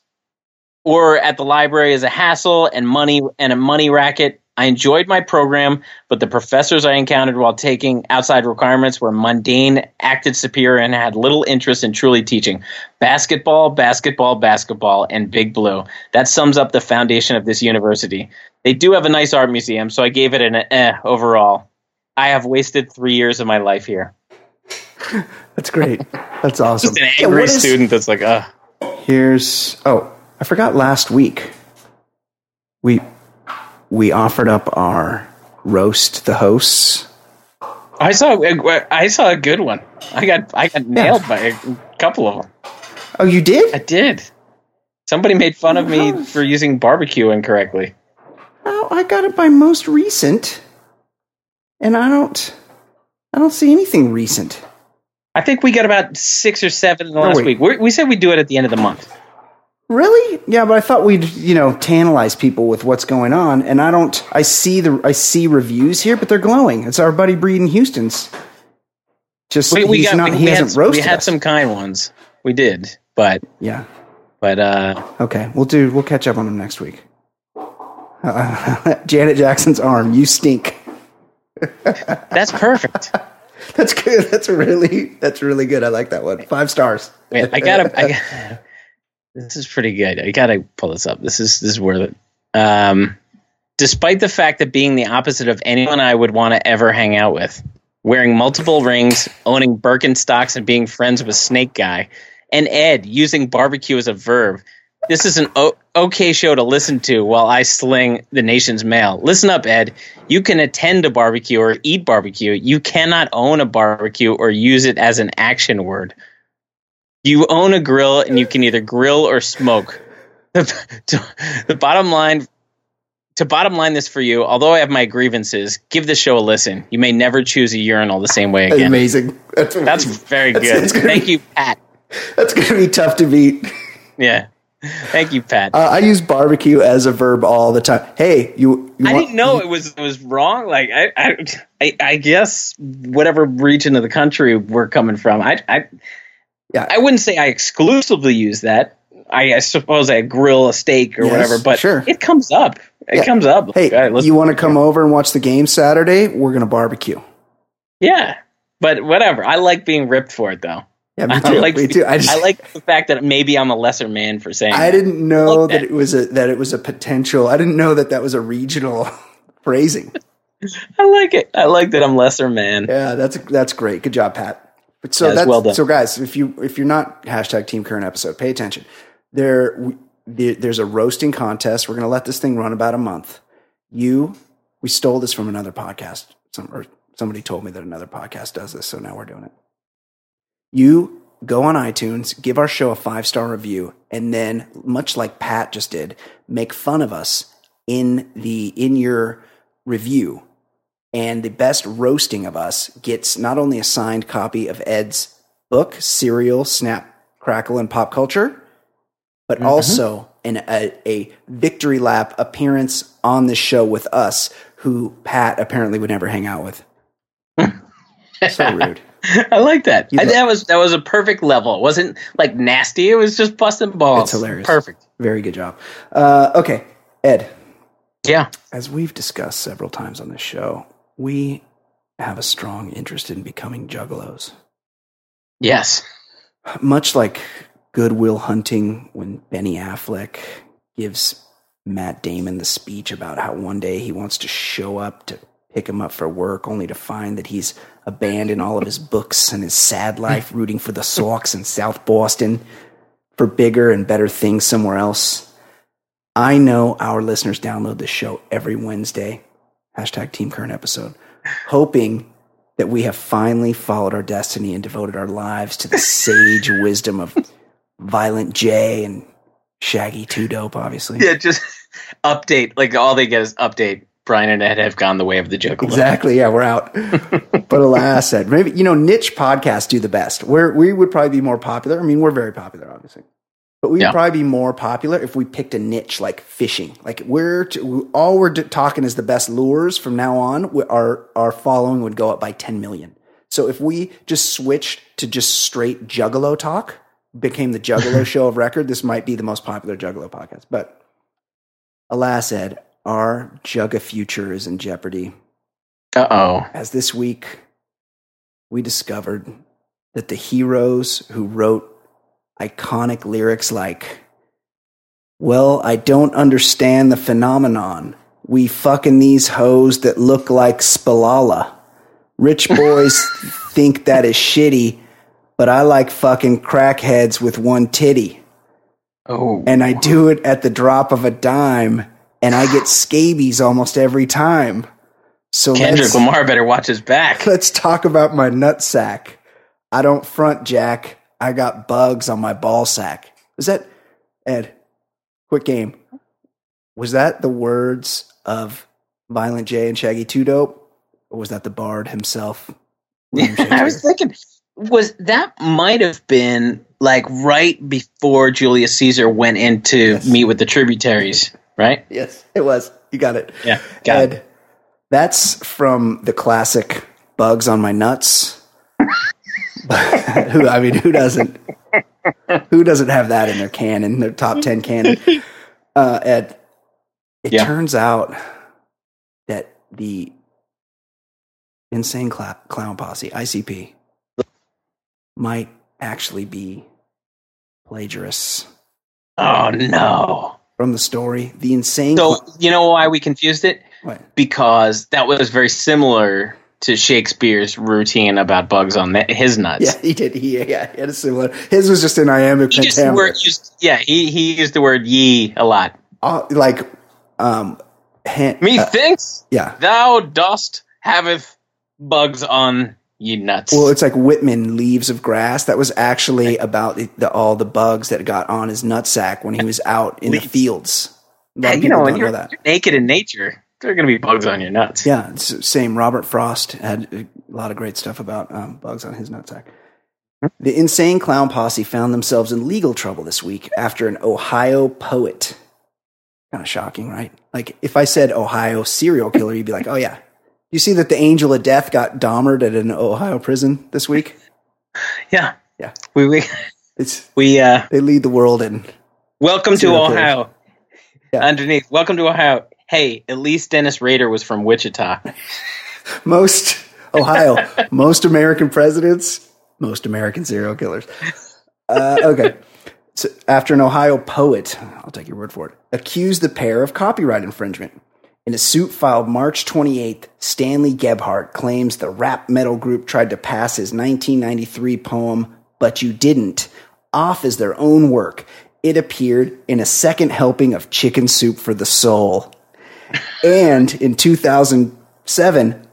or at the library is a hassle and a money racket. I enjoyed my program, but the professors I encountered while taking outside requirements were mundane, acted superior, and had little interest in truly teaching. Basketball, basketball, basketball, and Big Blue. That sums up the foundation of this university. They do have a nice art museum, so I gave it an overall. I have wasted 3 years of my life here. That's great. That's awesome. Just an angry student that's like, I forgot last week. We offered up our roast the hosts. I saw a good one. I got nailed by a couple of them. Oh, you did? I did. Somebody made fun of me for using barbecue incorrectly. Oh, I got it by most recent, and I don't see anything recent. I think we got about 6 or 7 in the last week. We said we'd do it at the end of the month. Really? Yeah, but I thought we'd, tantalize people with what's going on, and I see reviews here, but they're glowing. It's our buddy Breed in Houston's. Just he hasn't roasted. We had some kind ones. We did, but yeah. But okay, we'll catch up on them next week. Janet Jackson's arm, you stink. That's perfect. That's good. That's really good. I like that one. 5 stars. Wait, I gotta this is pretty good. I gotta pull this up. This is worth it. Despite the fact that being the opposite of anyone I would want to ever hang out with, wearing multiple rings, owning Birkenstocks, and being friends with Snake Guy, and Ed using barbecue as a verb, this is an okay show to listen to while I sling the nation's mail. Listen up, Ed. You can attend a barbecue or eat barbecue. You cannot own a barbecue or use it as an action word. You own a grill, and you can either grill or smoke. The bottom line to bottom line this for you, although I have my grievances, give this show a listen. You may never choose a urinal the same way again. Amazing. That's very good. Thank you, Pat. That's going to be tough to beat. Yeah. Thank you, Pat. I use barbecue as a verb all the time. Hey, I didn't know it was wrong. Like I guess whatever region of the country we're coming from, I wouldn't say I exclusively use that. I suppose I grill a steak or whatever, but it comes up. It comes up. Hey, you want to come over and watch the game Saturday? We're going to barbecue. Yeah, but whatever. I like being ripped for it, though. Yeah, me too. Me too. I like the fact that maybe I'm a lesser man for saying. I didn't know that it was a potential. I didn't know that was a regional phrasing. I like it. I like that I'm lesser man. Yeah, that's great. Good job, Pat. So well done. So guys, if you're not hashtag Team Current Episode, pay attention. There's a roasting contest. We're going to let this thing run about a month. We stole this from another podcast. Somebody told me that another podcast does this, so now we're doing it. You go on iTunes, give our show a 5-star review, and then, much like Pat just did, make fun of us in your review. And the best roasting of us gets not only a signed copy of Ed's book, Cereal, Snap, Crackle, and Pop Culture, but also a victory lap appearance on this show with us, who Pat apparently would never hang out with. So rude. I like that. That was a perfect level. It wasn't like nasty. It was just busting balls. It's hilarious. Perfect. Very good job. Okay, Ed. Yeah. As we've discussed several times on this show, we have a strong interest in becoming juggalos. Yes. Much like Good Will Hunting, when Benny Affleck gives Matt Damon the speech about how one day he wants to show up to pick him up for work, only to find that he's abandoned all of his books and his sad life rooting for the Sox in South Boston for bigger and better things somewhere else. I know our listeners download this show every Wednesday, hashtag Team Current Episode, hoping that we have finally followed our destiny and devoted our lives to the sage wisdom of Violent J and Shaggy 2 Dope, obviously. Yeah, just update. Like, all they get is update. Brian and Ed have gone the way of the juggalo. Exactly. Yeah, we're out. But alas, Ed, maybe, niche podcasts do the best. We would probably be more popular. I mean, we're very popular, obviously. But we'd probably be more popular if we picked a niche like fishing. Like, all we're talking is the best lures from now on. Our following would go up by 10 million. So if we just switched to just straight juggalo talk, became the Juggalo show of record, this might be the most popular Juggalo podcast. But alas, Ed, our Jugga future is in jeopardy. Uh-oh. As this week, we discovered that the heroes who wrote iconic lyrics like, "Well, I don't understand the phenomenon. We fucking these hoes that look like Spalala. Rich boys think that is shitty, but I like fucking crackheads with one titty. Oh. And I do it at the drop of a dime, and I get scabies almost every time. So Kendrick Lamar better watch his back. Let's talk about my nutsack. I don't front, Jack. I got bugs on my ball sack." Was that, Ed, quick game, was that the words of Violent J and Shaggy 2 Dope? Or was that the bard himself? I was thinking, that might have been like right before Julius Caesar went in to meet with the tributaries, right? Yes, it was. You got it. Yeah, got it. That's from the classic Bugs on My Nuts. Who doesn't? Who doesn't have that in their canon, their top 10 canon? Ed, it turns out that the Insane Clown Posse, ICP, might actually be plagiarists. Oh, no. From the story, the Insane... So, you know why we confused it? What? Because that was very similar to Shakespeare's routine about bugs on his nuts. Yeah, he did. He had a similar... His was just an iambic pentameter. He used the word ye a lot. Methinks thou dost haveth bugs on ye nuts. Well, it's like Whitman, Leaves of Grass. That was actually about all the bugs that got on his nutsack when he was out in the fields. When you're naked in nature, there are going to be bugs on your nuts. Yeah, same. Robert Frost had a lot of great stuff about bugs on his nutsack. The Insane Clown Posse found themselves in legal trouble this week after an Ohio poet. Kind of shocking, right? Like, if I said Ohio serial killer, you'd be like, oh, yeah. You see that the Angel of Death got Dahmered at an Ohio prison this week? Yeah. Yeah. They lead the world in welcome to Ohio. Yeah. Underneath, welcome to Ohio. Hey, at least Dennis Rader was from Wichita. Most American presidents, most American serial killers. Okay. So after an Ohio poet, I'll take your word for it, accused the pair of copyright infringement. In a suit filed March 28th, Stanley Gebhardt claims the rap metal group tried to pass his 1993 poem, But You Didn't, off as their own work. It appeared in a second helping of Chicken Soup for the Soul. And in 2007,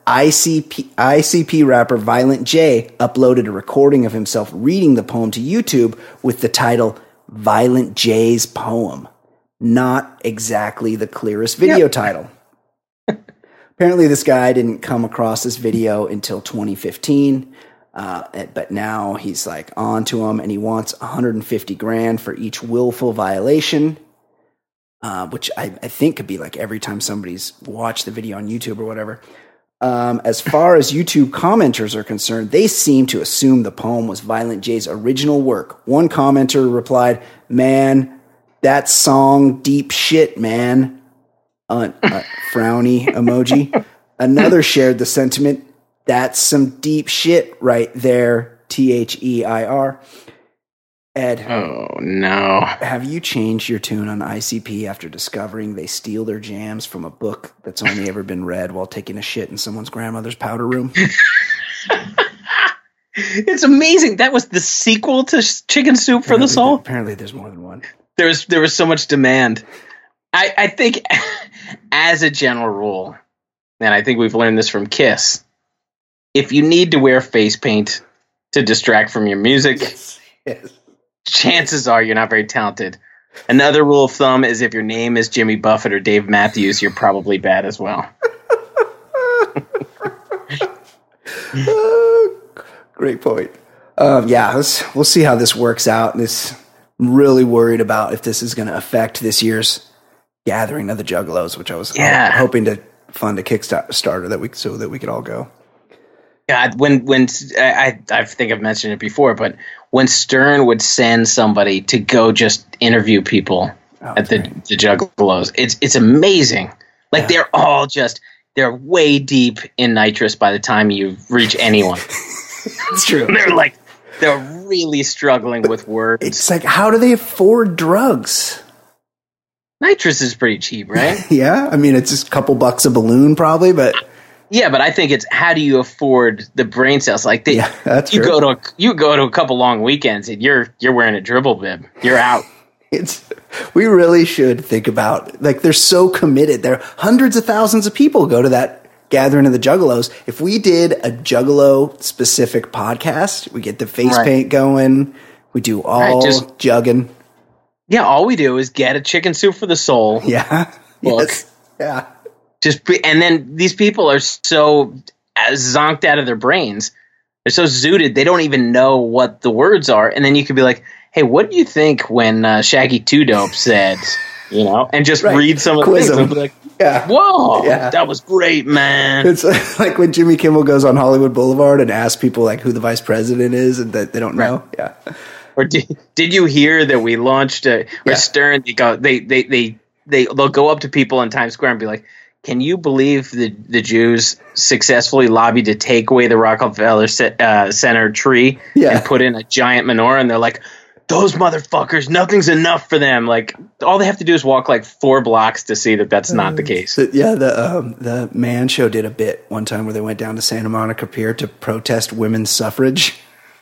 ICP rapper Violent J uploaded a recording of himself reading the poem to YouTube with the title Violent J's Poem. Not exactly the clearest video title. Apparently this guy didn't come across this video until 2015. But now he's like on to him, and he wants $150,000 for each willful violation, which I think could be like every time somebody's watched the video on YouTube or whatever. As far as YouTube commenters are concerned, they seem to assume the poem was Violent J's original work. One commenter replied, "Man, that song deep shit, man." Frowny emoji. Another shared the sentiment, "That's some deep shit right there, THEIR. Ed. Oh, no. Have you changed your tune on ICP after discovering they steal their jams from a book that's only ever been read while taking a shit in someone's grandmother's powder room? It's amazing. That was the sequel to Chicken Soup for the Soul? Apparently there's more than one. There was so much demand. I think as a general rule, and I think we've learned this from Kiss, if you need to wear face paint to distract from your music, yes. chances are you're not very talented. Another rule of thumb is if your name is Jimmy Buffett or Dave Matthews, you're probably bad as well. Great point. We'll see how this works out. I'm really worried about if this is going to affect this year's gathering of the Juggalos, which I was hoping to fund a Kickstarter so that we could all go. God, when I think I've mentioned it before, but when Stern would send somebody to go just interview people at the Juggalos, it's amazing. Like they're all they're way deep in nitrous by the time you reach anyone. It's true. They're really struggling with words. It's like, how do they afford drugs? Nitrous is pretty cheap, right? Yeah, I mean it's just a couple bucks a balloon, probably, but. Yeah, but I think it's how do you afford the brain cells? Like that's you true. go to a couple long weekends and you're wearing a dribble bib. You're out. We really should think about, like, they're so committed. There are hundreds of thousands of people go to that gathering of the Juggalos. If we did a Juggalo specific podcast, we get the face paint going. We do all jugging. Yeah, all we do is get a Chicken Soup for the Soul. Yeah. Book. Yes. Yeah. And then these people are so zonked out of their brains. They're so zooted, they don't even know what the words are. And then you could be like, hey, what do you think when Shaggy Two Dope said, and just read some of the things. And be like, whoa, that was great, man. It's like when Jimmy Kimmel goes on Hollywood Boulevard and asks people like who the vice president is and that they don't know. Yeah. Or did you hear that we launched Stern? They'll go up to people in Times Square and be like, can you believe the Jews successfully lobbied to take away the Rockefeller Center tree and put in a giant menorah? And they're like, those motherfuckers, nothing's enough for them. Like, all they have to do is walk like 4 blocks to see that that's not the case. The Man Show did a bit one time where they went down to Santa Monica Pier to protest women's suffrage.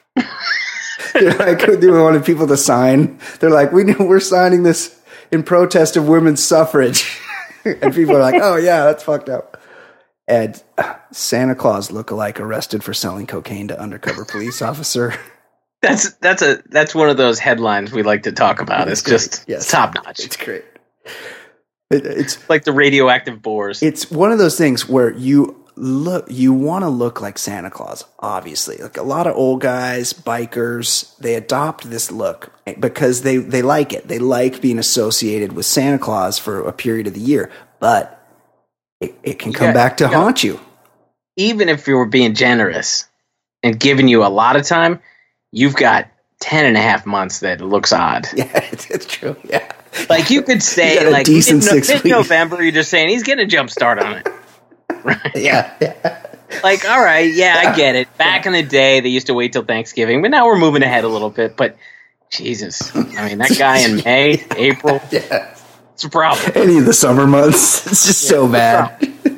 They're like, they wanted people to sign. They're like, we're signing this in protest of women's suffrage. And people are like, oh, yeah, that's fucked up. And Santa Claus lookalike arrested for selling cocaine to undercover police officer. That's one of those headlines we like to talk about. It's just top notch. It's great. It's like the radioactive boars. It's one of those things where you want to look like Santa Claus, obviously. Like a lot of old guys, bikers, they adopt this look because they like it. They like being associated with Santa Claus for a period of the year, but it can come back to haunt you. Even if you were being generous and giving you a lot of time, you've got 10 and a half months that looks odd. Yeah, it's true. Yeah. Like you could say, like mid-November, you're just saying he's getting a jump start on it. Right? Yeah. Like, all right, I get it. Back in the day, they used to wait till Thanksgiving, but now we're moving ahead a little bit. But Jesus, I mean, that guy in May, April, it's a problem. Any of the summer months, it's just so bad.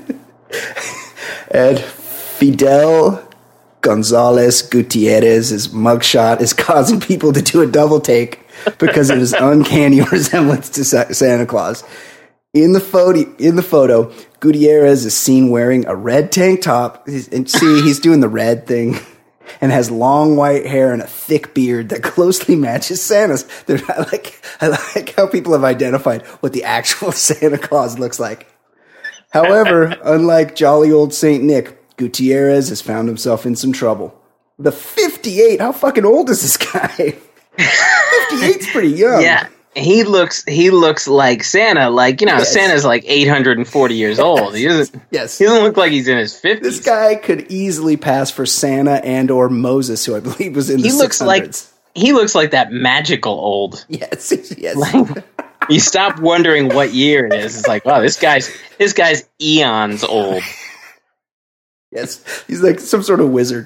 Ed, Fidel Gonzalez Gutierrez's mugshot is causing people to do a double take because of his uncanny resemblance to Santa Claus. In the photo, Gutierrez is seen wearing a red tank top. He's doing the red thing and has long white hair and a thick beard that closely matches Santa's. I like how people have identified what the actual Santa Claus looks like. However, unlike jolly old Saint Nick, Gutierrez has found himself in some trouble. The 58, how fucking old is this guy? 58's pretty young. Yeah, he looks like Santa. Like, Santa's like 840 years old. He doesn't look like he's in his 50s. This guy could easily pass for Santa and or Moses, who I believe was in the 600s. He looks like that magical old. Yes. Like, you stop wondering what year it is. It's like, wow, this guy's eons old. Yes, he's like some sort of wizard.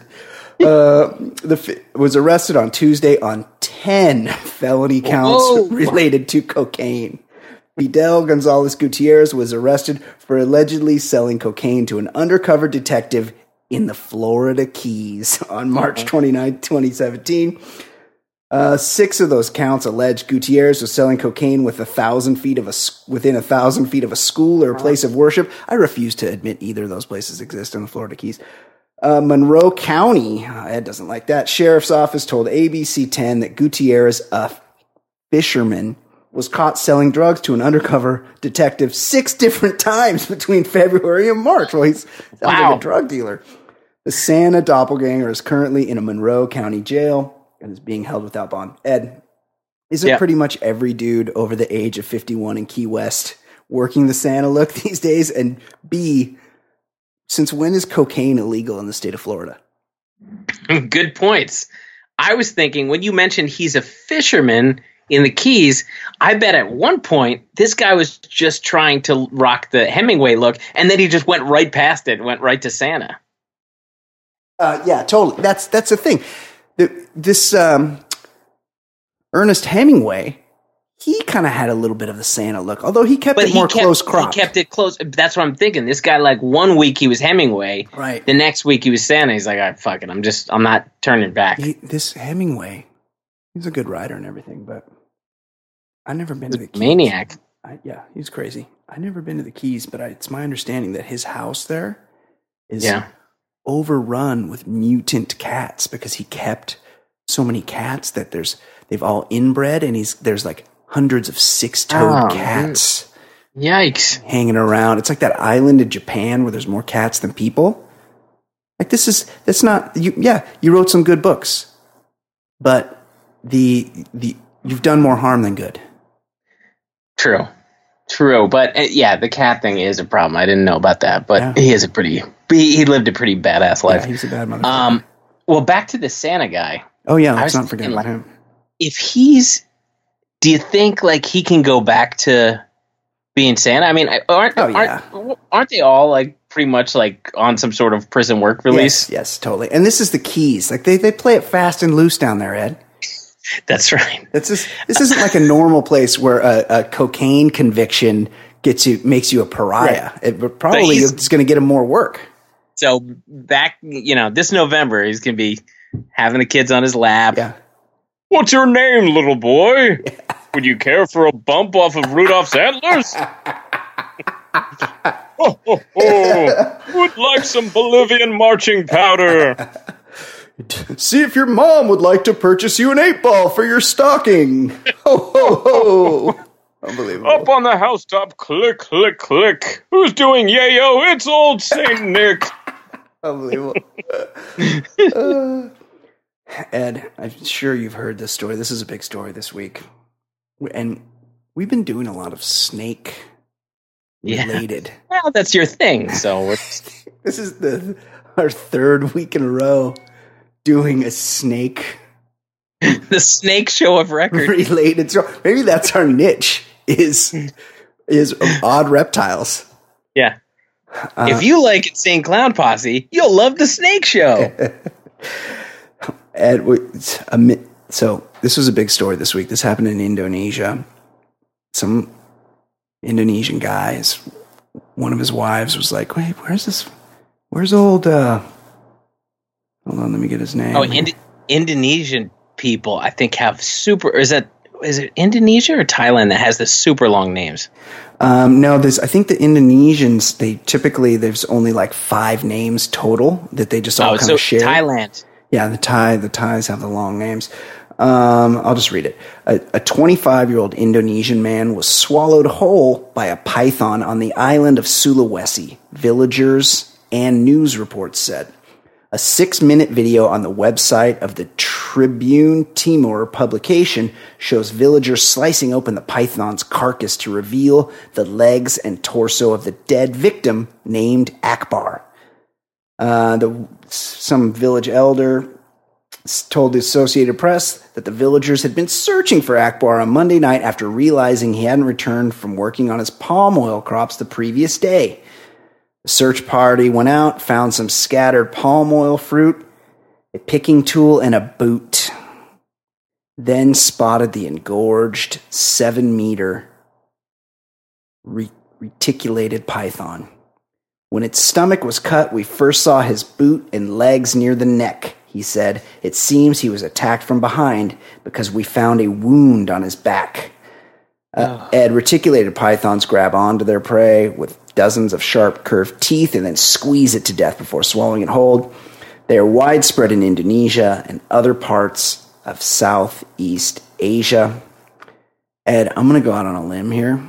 Was arrested on Tuesday on 10 felony counts related to cocaine. Fidel Gonzalez Gutierrez was arrested for allegedly selling cocaine to an undercover detective in the Florida Keys on March 29, 2017. 6 of those counts allege Gutierrez was selling cocaine within 1,000 feet of a school or a place of worship. I refuse to admit either of those places exist in the Florida Keys. Monroe County, Ed doesn't like that. Sheriff's Office told ABC 10 that Gutierrez, a fisherman, was caught selling drugs to an undercover detective 6 different times between February and March. Well, he's like a drug dealer. The Santa doppelganger is currently in a Monroe County jail and is being held without bond. Ed, isn't pretty much every dude over the age of 51 in Key West working the Santa look these days? And B, since when is cocaine illegal in the state of Florida? Good points. I was thinking when you mentioned he's a fisherman in the Keys, I bet at one point this guy was just trying to rock the Hemingway look, and then he just went right past it and went right to Santa. Yeah, totally. That's the thing. This Ernest Hemingway, he kind of had a little bit of the Santa look, although he kept it more close cropped. He kept it close. That's what I'm thinking. This guy, like, one week he was Hemingway. Right. The next week he was Santa. He's like, all right, fuck it. I'm not turning back. This Hemingway, he's a good writer and everything, but I've never been to the Keys. Maniac. Yeah, he's crazy. I've never been to the Keys, but it's my understanding that his house there is overrun with mutant cats because he kept so many cats that they've all inbred, and there's like hundreds of 6-toed cats. Yikes. Hanging around. It's like that island in Japan where there's more cats than people. Like that's not you. Yeah, you wrote some good books, but you've done more harm than good. True, but the cat thing is a problem. I didn't know about that, but he lived a pretty badass life. Yeah, he's a bad motherfucker. Well, back to the Santa guy. Oh yeah, let's not forget about him. Do you think like he can go back to being Santa? I mean, aren't they all like pretty much like on some sort of prison work release? Yes, totally. And this is the Keys. Like they play it fast and loose down there, Ed. That's right. This isn't like a normal place where a cocaine conviction makes you a pariah. Right. It probably is going to get him more work. So back, this November, he's going to be having the kids on his lap. Yeah. What's your name, little boy? Yeah. Would you care for a bump off of Rudolph's antlers? Would like some Bolivian marching powder. See if your mom would like to purchase you an 8-ball for your stocking. Ho, ho, ho. Unbelievable. Up on the housetop, click, click, click. Who's doing yayo? It's old Saint Nick. Unbelievable. Ed, I'm sure you've heard this story. This is a big story this week. And we've been doing a lot of snake related. Well, that's your thing. So this is our third week in a row doing a snake. The snake show of record. Related. So maybe that's our niche is odd reptiles. Yeah. If you like Insane Clown Posse, you'll love the snake show. So this was a big story this week. This happened in Indonesia. Some Indonesian guys, one of his wives was like, wait, where's old, hold on, let me get his name. Oh, Indonesian people, I think, have is it Indonesia or Thailand that has the super long names? No, I think the Indonesians, there's only like 5 names total that they just all kind of share. Thailand. Yeah, the Thais have the long names. I'll just read it. A 25-year-old Indonesian man was swallowed whole by a python on the island of Sulawesi, villagers and news reports said. A 6-minute video on the website of the Tribune Timur publication shows villagers slicing open the python's carcass to reveal the legs and torso of the dead victim named Akbar. Some village elder told the Associated Press that the villagers had been searching for Akbar on Monday night after realizing he hadn't returned from working on his palm oil crops the previous day. The search party went out, found some scattered palm oil fruit, a picking tool, and a boot. Then spotted the engorged 7-meter reticulated python. When its stomach was cut, we first saw his boot and legs near the neck, he said. It seems he was attacked from behind because we found a wound on his back. Reticulated pythons grab onto their prey with dozens of sharp, curved teeth and then squeeze it to death before swallowing it whole. They are widespread in Indonesia and other parts of Southeast Asia. Ed, I'm going to go out on a limb here.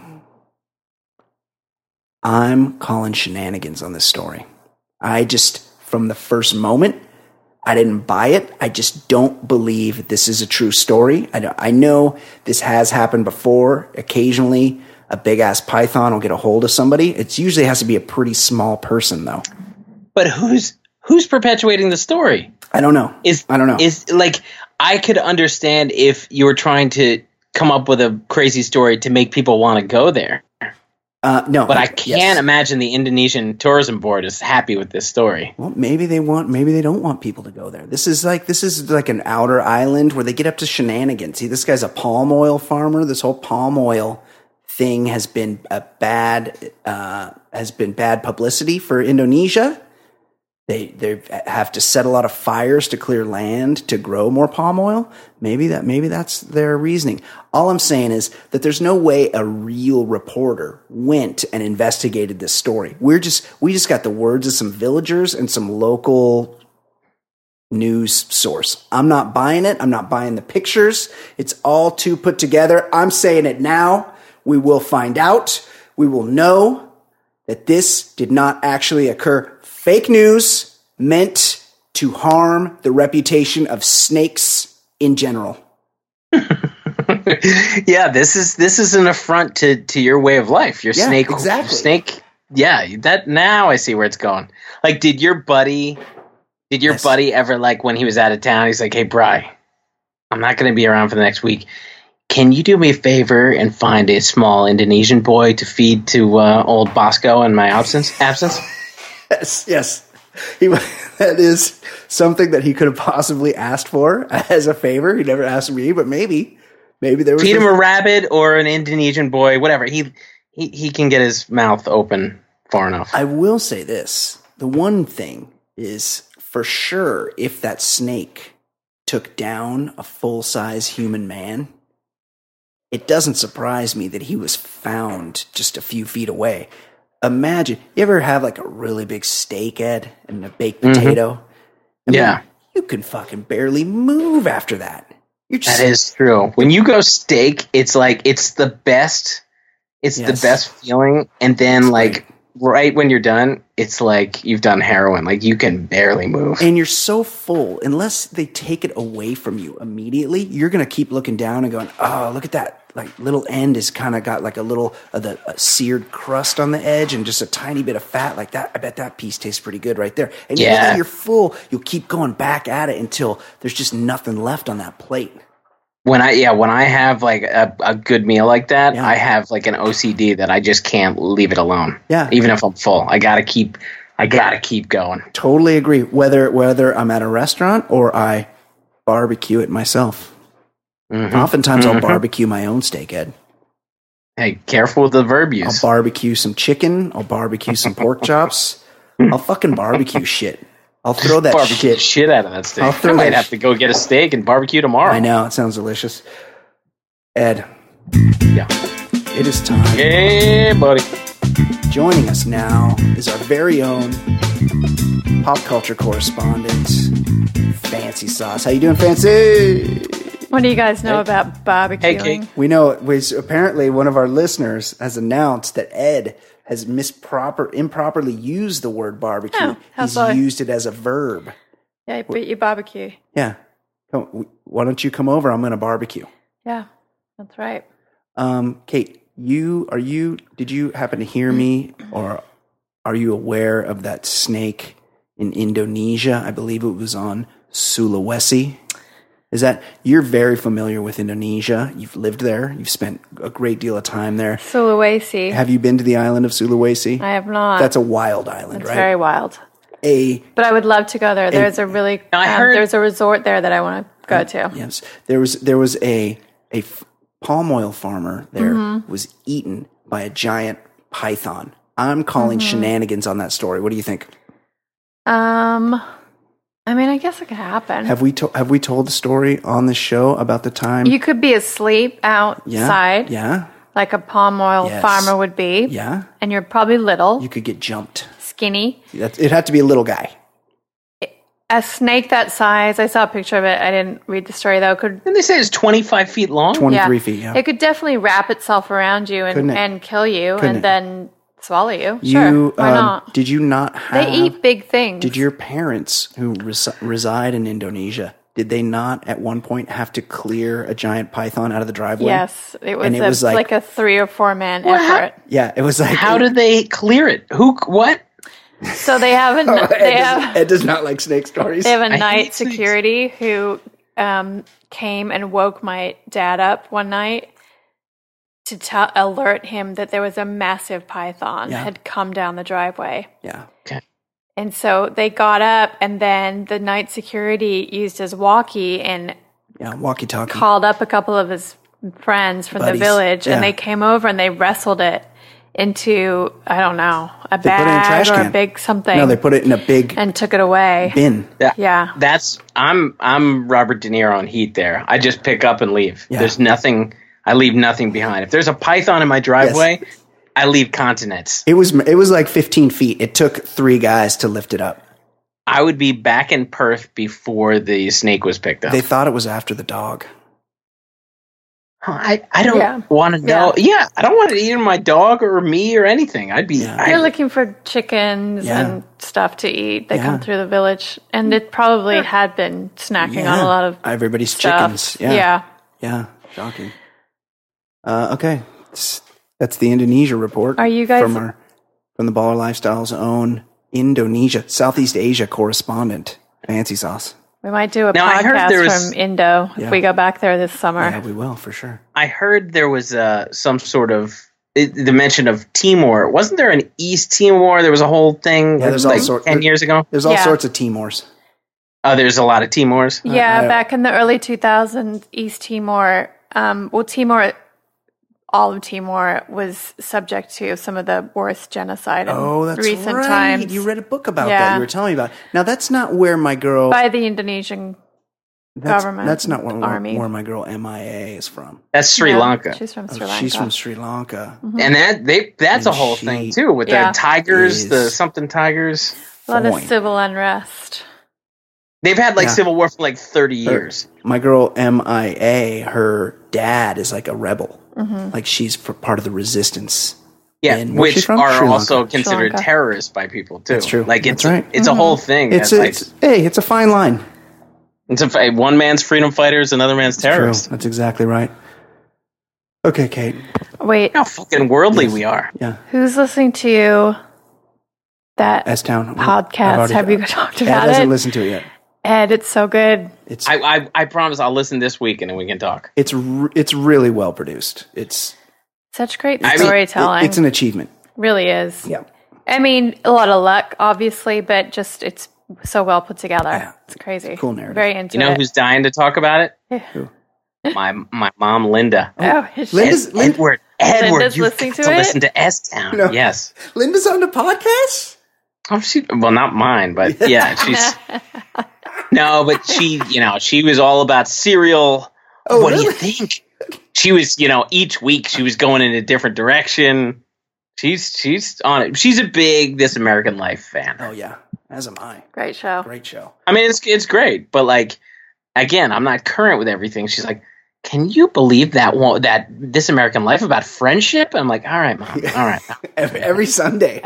I'm calling shenanigans on this story. From the first moment, I didn't buy it. I just don't believe this is a true story. I know this has happened before. Occasionally, a big-ass python will get a hold of somebody. It usually has to be a pretty small person, though. But who's perpetuating the story? I don't know. I don't know. I could understand if you were trying to come up with a crazy story to make people want to go there. No, but I can't imagine the Indonesian tourism board is happy with this story. Well, maybe they don't want people to go there. This is like an outer island where they get up to shenanigans. See, this guy's a palm oil farmer. This whole palm oil thing has been bad publicity for Indonesia. They have to set a lot of fires to clear land to grow more palm oil. Maybe that's their reasoning. All I'm saying is that there's no way a real reporter went and investigated this story. We just got the words of some villagers and some local news source. I'm not buying it. I'm not buying the pictures. It's all too put together. I'm saying it now. We will find out. We will know that this did not actually occur. Fake news meant to harm the reputation of snakes in general. Yeah, this is an affront to your way of life. Your snake, exactly. Snake. Yeah, that now I see where it's going. Like, did your buddy ever, like, when he was out of town, he's like, "Hey, Bri, I'm not going to be around for the next week. Can you do me a favor and find a small Indonesian boy to feed to old Bosco in my absence?" Yes. That is something that he could have possibly asked for as a favor. He never asked me, but maybe there was feed him a rabbit or an Indonesian boy, whatever. He can get his mouth open far enough. I will say this: the one thing is for sure, if that snake took down a full-size human man, it doesn't surprise me that he was found just a few feet away. Imagine, you ever have like a really big steak, Ed, and a baked potato? Yeah. You can fucking barely move after that. That is true. When you go steak, it's like it's the best. It's the best feeling, and then right when you're done, it's like you've done heroin. Like you can barely move, and you're so full. Unless they take it away from you immediately, you're gonna keep looking down and going, "Oh, look at that! Like little end has kind of got like a little of the seared crust on the edge, and just a tiny bit of fat like that. I bet that piece tastes pretty good right there." And even though you're full, you'll keep going back at it until there's just nothing left on that plate. When I have like a good meal like that, I have like an OCD that I just can't leave it alone. Yeah. Even if I'm full, I gotta keep going. Totally agree. Whether I'm at a restaurant or I barbecue it myself. Mm-hmm. Oftentimes I'll barbecue my own steak, Ed. Hey, careful with the verb use. I'll barbecue some chicken. I'll barbecue some pork chops. I'll fucking barbecue shit. I'll throw that shit out of that steak. I might have to go get a steak and barbecue tomorrow. I know. It sounds delicious. Ed. Yeah. It is time. Yeah, buddy. Joining us now is our very own pop culture correspondent, Fancy Sauce. How you doing, Fancy? What do you guys know about barbecuing? We know apparently one of our listeners has announced that Ed has improperly used the word barbecue. Oh, He's used it as a verb. Yeah, but you barbecue. Yeah. Why don't you come over? I'm going to barbecue. Yeah, that's right. Kate, did you happen to hear me, or are you aware of that snake in Indonesia? I believe it was on Sulawesi. You're very familiar with Indonesia. You've lived there. You've spent a great deal of time there. Sulawesi. Have you been to the island of Sulawesi? I have not. That's a wild island, right? It's very wild. But I would love to go there. There's there's a resort there that I want to go to. Yes. There was a palm oil farmer there was eaten by a giant python. I'm calling shenanigans on that story. What do you think? I mean, I guess it could happen. Have we told the story on the show about the time? You could be asleep outside. Yeah. Like a palm oil farmer would be. Yeah. And you're probably little. You could get jumped. Skinny. It had to be a little guy. A snake that size, I saw a picture of it. I didn't read the story, though. Didn't they say it's 25 feet long? 23 feet, yeah. It could definitely wrap itself around you and kill you and then swallow you. Sure, why not? Did you not have... They eat big things. Did your parents, who reside in Indonesia, did they not at one point have to clear a giant python out of the driveway? Yes. It was like a 3 or 4 man effort. Yeah, it was like... How did they clear it? What? So they have Ed does not like snake stories. They have a night security who came and woke my dad up one night to alert him that there was a massive python had come down the driveway. Yeah. Okay. And so they got up, and then the night security used his walkie-talkie called up a couple of his friends from the village, and they came over and they wrestled it into, I don't know, a bag or a big something. No, they put it in a big and took it away. Bin. Yeah. I'm Robert De Niro on Heat there. I just pick up and leave. Yeah. There's nothing. I leave nothing behind. If there's a python in my driveway, I leave continents. It was like 15 feet. It took 3 guys to lift it up. I would be back in Perth before the snake was picked up. They thought it was after the dog. I don't want to know. Yeah, I don't want to eat my dog or me or anything. I'd be. You're looking for chickens and stuff to eat. They come through the village, and it probably had been snacking on a lot of everybody's stuff. Chickens. Yeah. Shocking. Okay, that's the Indonesia report. Are you guys from the Baller Lifestyle's own Indonesia, Southeast Asia correspondent, Fancy Sauce? We might do a podcast from Indo if we go back there this summer. Yeah, we will, for sure. I heard there was some sort of the mention of Timor. Wasn't there an East Timor? There was a whole thing like 10 years ago? There's all sorts of Timors. Oh, there's a lot of Timors? Yeah, back in the early 2000s, East Timor, all of Timor was subject to some of the worst genocide in recent times. You read a book about that. You were telling me about. Now, that's not where my girl... By the Indonesian government. That's not where my girl MIA is from. That's Sri Lanka. She's from Sri Lanka. She's from Sri Lanka. Mm-hmm. And that's a whole thing, too, with the tigers, the something tigers. A lot of civil unrest. They've had like Civil War for like 30 years. My girl MIA, her dad is like a rebel. Mm-hmm. Like she's part of the resistance. Yeah, which are also considered terrorists by people too. That's true. Like it's right. It's a whole thing. It's a fine line. It's one man's freedom fighter is another man's terrorist. True. That's exactly right. Okay, Kate. Wait, how fucking worldly we are. Yeah. Who's listening to that S-Town podcast? Have you talked about it? Ed hasn't listened to it yet. Ed, it's so good. I promise I'll listen this week and then we can talk. It's really well produced. It's such great storytelling. It's an achievement. Really is. Yeah. I mean, a lot of luck, obviously, but just it's so well put together. Yeah. It's crazy. Cool narrative. Very into it. You know who's dying to talk about it? Who? My mom, Linda. Edward, Linda's you listening to it? Listen to to S-Town. No. Yes. Linda's on the podcast? Well, not mine, but yeah, she's... No, but she was all about cereal. Oh, what do you think? She was, each week she was going in a different direction. She's on it. She's a big This American Life fan. Oh yeah, as am I. Great show. I mean, it's great, but like, again, I'm not current with everything. She's like, can you believe that This American Life about friendship? I'm like, all right, Mom. All right. Every Sunday.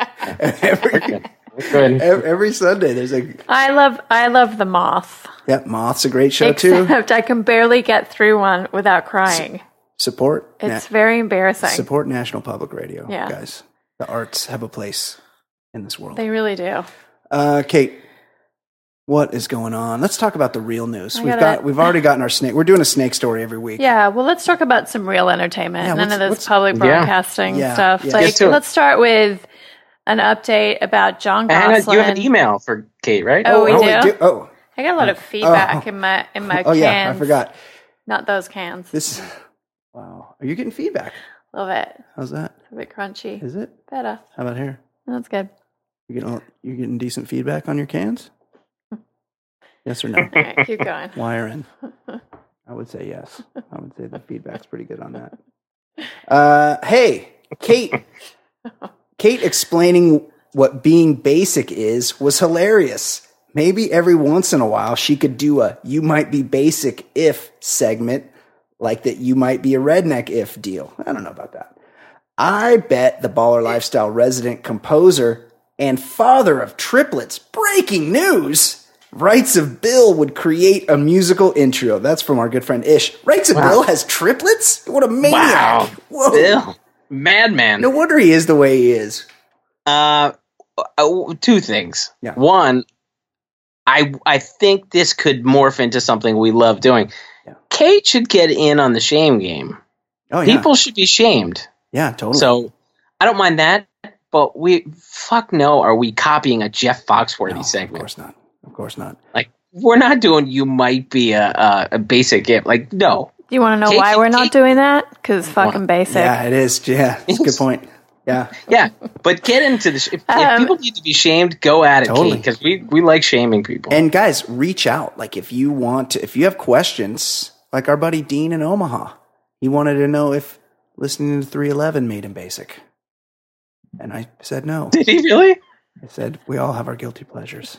Every Sunday there's I love The Moth. Yeah, Moth's a great show too. Except I can barely get through one without crying. Support. It's very embarrassing. Support National Public Radio, yeah. Guys. The arts have a place in this world. They really do. Kate, what is going on? Let's talk about the real news. We've already gotten our snake. We're doing a snake story every week. Yeah, well, let's talk about some real entertainment. None of this public broadcasting stuff. Yeah. Like, let's start with an update about Jon Gosselin. You have an email for Kate, right? Oh, we do? Oh. I got a lot of feedback in my cans. Oh, yeah, I forgot. Not those cans. Wow. Are you getting feedback? Love it. How's that? It's a bit crunchy. Is it? Better. How about here? That's good. You getting decent feedback on your cans? Yes or no? All right, keep going. Wire in. I would say yes. I would say the feedback's pretty good on that. Hey, Kate. Kate explaining what being basic is was hilarious. Maybe every once in a while she could do a "you might be basic if" segment, like that "you might be a redneck if" deal. I don't know about that. I bet the Baller Lifestyle resident composer and father of triplets, breaking news, Rights of Bill would create a musical intro. That's from our good friend Ish. Rights of Bill has triplets? What a maniac. Wow. Whoa. Bill. Madman. No wonder he is the way he is. Two things. Yeah. One, I think this could morph into something we love doing. Yeah. Kate should get in on the shame game. Oh, yeah. People should be shamed. Yeah, totally. So I don't mind that, but are we copying a Jeff Foxworthy segment? Of course not. Like, we're not doing "you might be a basic if." Like, no. Do you want to know why we're not doing that? Because fucking basic. Yeah, it is. Yeah, it's a good point. Yeah. Yeah, but get into the... If people need to be shamed, go at it, totally. Kate, because we like shaming people. And guys, reach out. Like, if you have questions, like our buddy Dean in Omaha, he wanted to know if listening to 311 made him basic. And I said no. Did he really? I said, we all have our guilty pleasures.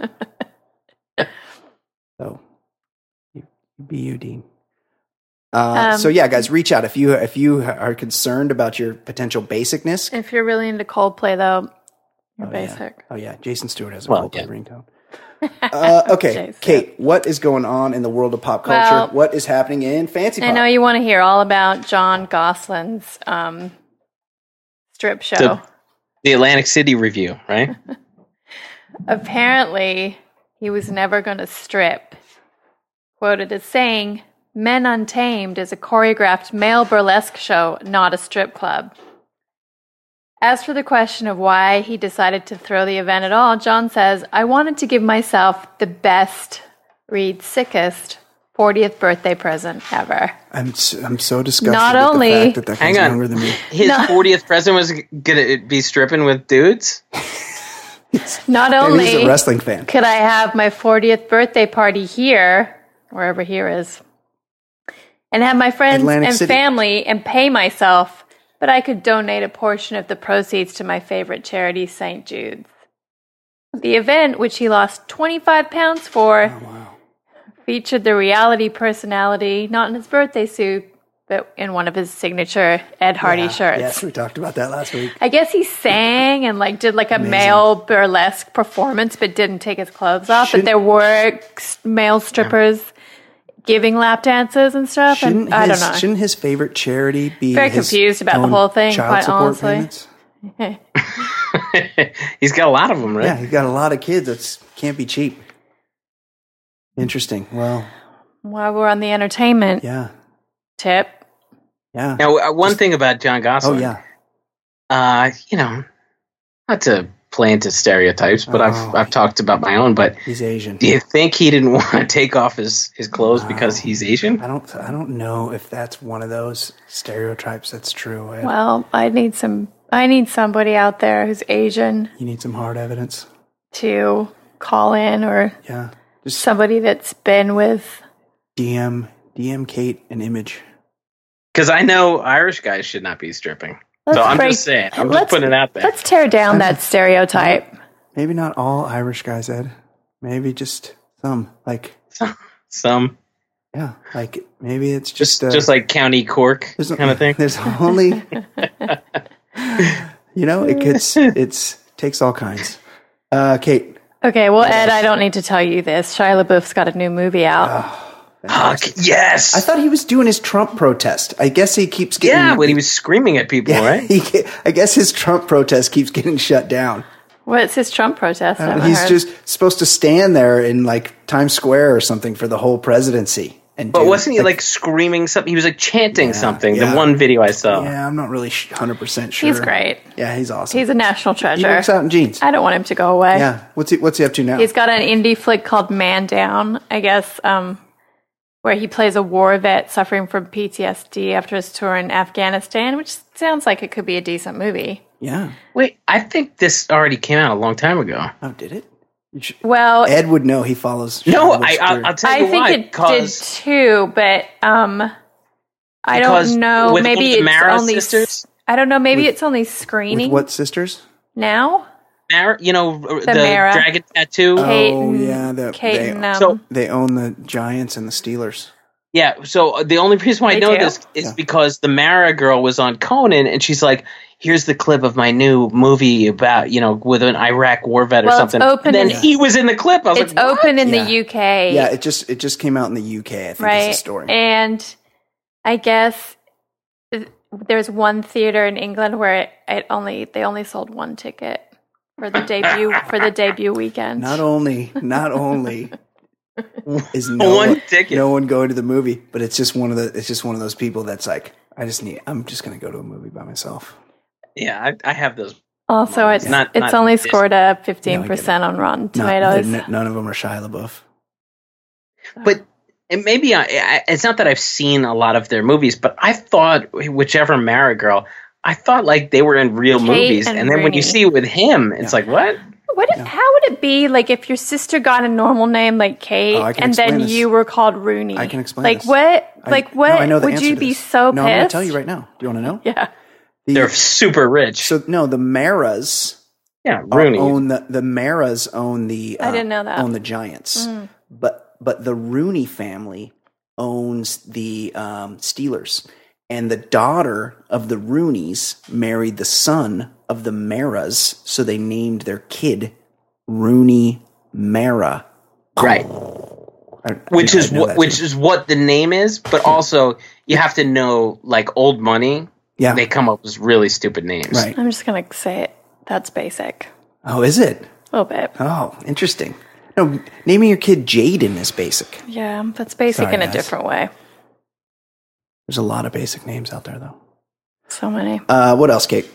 So, you be you, Dean. So yeah, guys, reach out if you are concerned about your potential basicness. If you're really into Coldplay, though, you're basic. Yeah. Oh yeah, Jason Stewart has a Coldplay ringtone. Okay, Kate, what is going on in the world of pop culture? Well, what is happening in fancy pop? I know you want to hear all about Jon Gosselin's strip show. The Atlantic City Review, right? Apparently, he was never going to strip. Quoted as saying, "Men Untamed is a choreographed male burlesque show, not a strip club." As for the question of why he decided to throw the event at all, Jon says, "I wanted to give myself the best, read sickest, 40th birthday present ever." I'm so disgusted with the fact that guy's younger than me. His 40th present was going to be stripping with dudes? Not only he's a wrestling fan. Could I have my 40th birthday party here, wherever here is, and have my friends Atlantic and City. family and pay myself, but I could donate a portion of the proceeds to my favorite charity, St. Jude's. The event, which he lost 25 pounds for, featured the reality personality, not in his birthday suit, but in one of his signature Ed Hardy shirts. Yes, we talked about that last week. I guess he sang and did a male burlesque performance, but didn't take his clothes off. But there were male strippers giving lap dances and stuff. And I don't know. Shouldn't his favorite charity be very confused about the whole thing? Child support payments? He's got a lot of them, right? Yeah, he's got a lot of kids. That can't be cheap. Interesting. Well, while we're on the entertainment tip. Yeah. Now, one thing about Jon Gosselin. Oh, yeah. Not to play into stereotypes, but I've talked about my own. But he's Asian. Do you think he didn't want to take off his clothes because he's Asian? I don't know if that's one of those stereotypes that's true. Well, I need somebody out there who's Asian. You need some hard evidence to call in, or just somebody that's been with DM Kate an image. Because I know Irish guys should not be stripping. I'm just saying. I'm just putting it out there. Let's tear down that stereotype. Maybe not all Irish guys, Ed. Maybe just some. Some. Yeah, maybe it's just like County Cork kind of thing. There's only, it takes all kinds. Kate. Okay, well, Ed, I don't need to tell you this. Shia LaBeouf's got a new movie out. Yes! I thought he was doing his Trump protest. I guess he keeps getting... Yeah, when he was screaming at people, right? I guess his Trump protest keeps getting shut down. What's his Trump protest? He's just supposed to stand there in Times Square or something for the whole presidency. But wasn't he screaming something? He was chanting something. The one video I saw. Yeah, I'm not really 100% sure. He's great. Yeah, he's awesome. He's a national treasure. He works out in jeans. I don't want him to go away. Yeah. What's he up to now? He's got an indie flick called Man Down, I guess, where he plays a war vet suffering from PTSD after his tour in Afghanistan, which sounds like it could be a decent movie. Yeah. Wait, I think this already came out a long time ago. Oh, did it? Well, Ed would know. He follows. No, I'll tell you why. I think it did too, but I don't know. Maybe it's only. Sisters? I don't know. Maybe it's only screening. With what sisters? Now. Mara, the dragon tattoo. They own the Giants and the Steelers. Yeah, so the only reason why I know this is because the Mara girl was on Conan, and she's like, here's the clip of my new movie about, with an Iraq war vet or something. And then he was in the clip. I was it's open in the UK. Yeah, it just came out in the UK, I think is the story. And I guess there's one theater in England where they only sold one ticket for the debut weekend. Not only is one ticket. No one going to the movie, but it's just one of those people that's like, I'm just going to go to a movie by myself. Yeah, I have those. Also, it's only scored a 15% on Rotten Tomatoes. None of them are Shia LaBeouf. But maybe it's not that I've seen a lot of their movies, but I thought whichever Mara girl, I thought they were in real movies, and then Rooney. When you see it with him, it's like what? How would it be if your sister got a normal name like Kate, and then you were called Rooney? I can explain this. What? No, I know the would answer you to be this. so pissed? No, I'm going to tell you right now. Do you want to know? Yeah. They're super rich. So no, the Maras. Yeah, Rooney. The Maras own the. I didn't know that. Own the Giants, but the Rooney family owns the Steelers, and the daughter of the Rooneys married the son of the Maras, so they named their kid Rooney Mara. Right. Which is what the name is, but also you have to know old money. Yeah. They come up with really stupid names. Right. I'm just going to say it. That's basic. Oh, is it? A little bit. Oh, interesting. No, naming your kid Jaden is basic. Yeah, that's basic in a different way. There's a lot of basic names out there, though. So many. What else, Kate?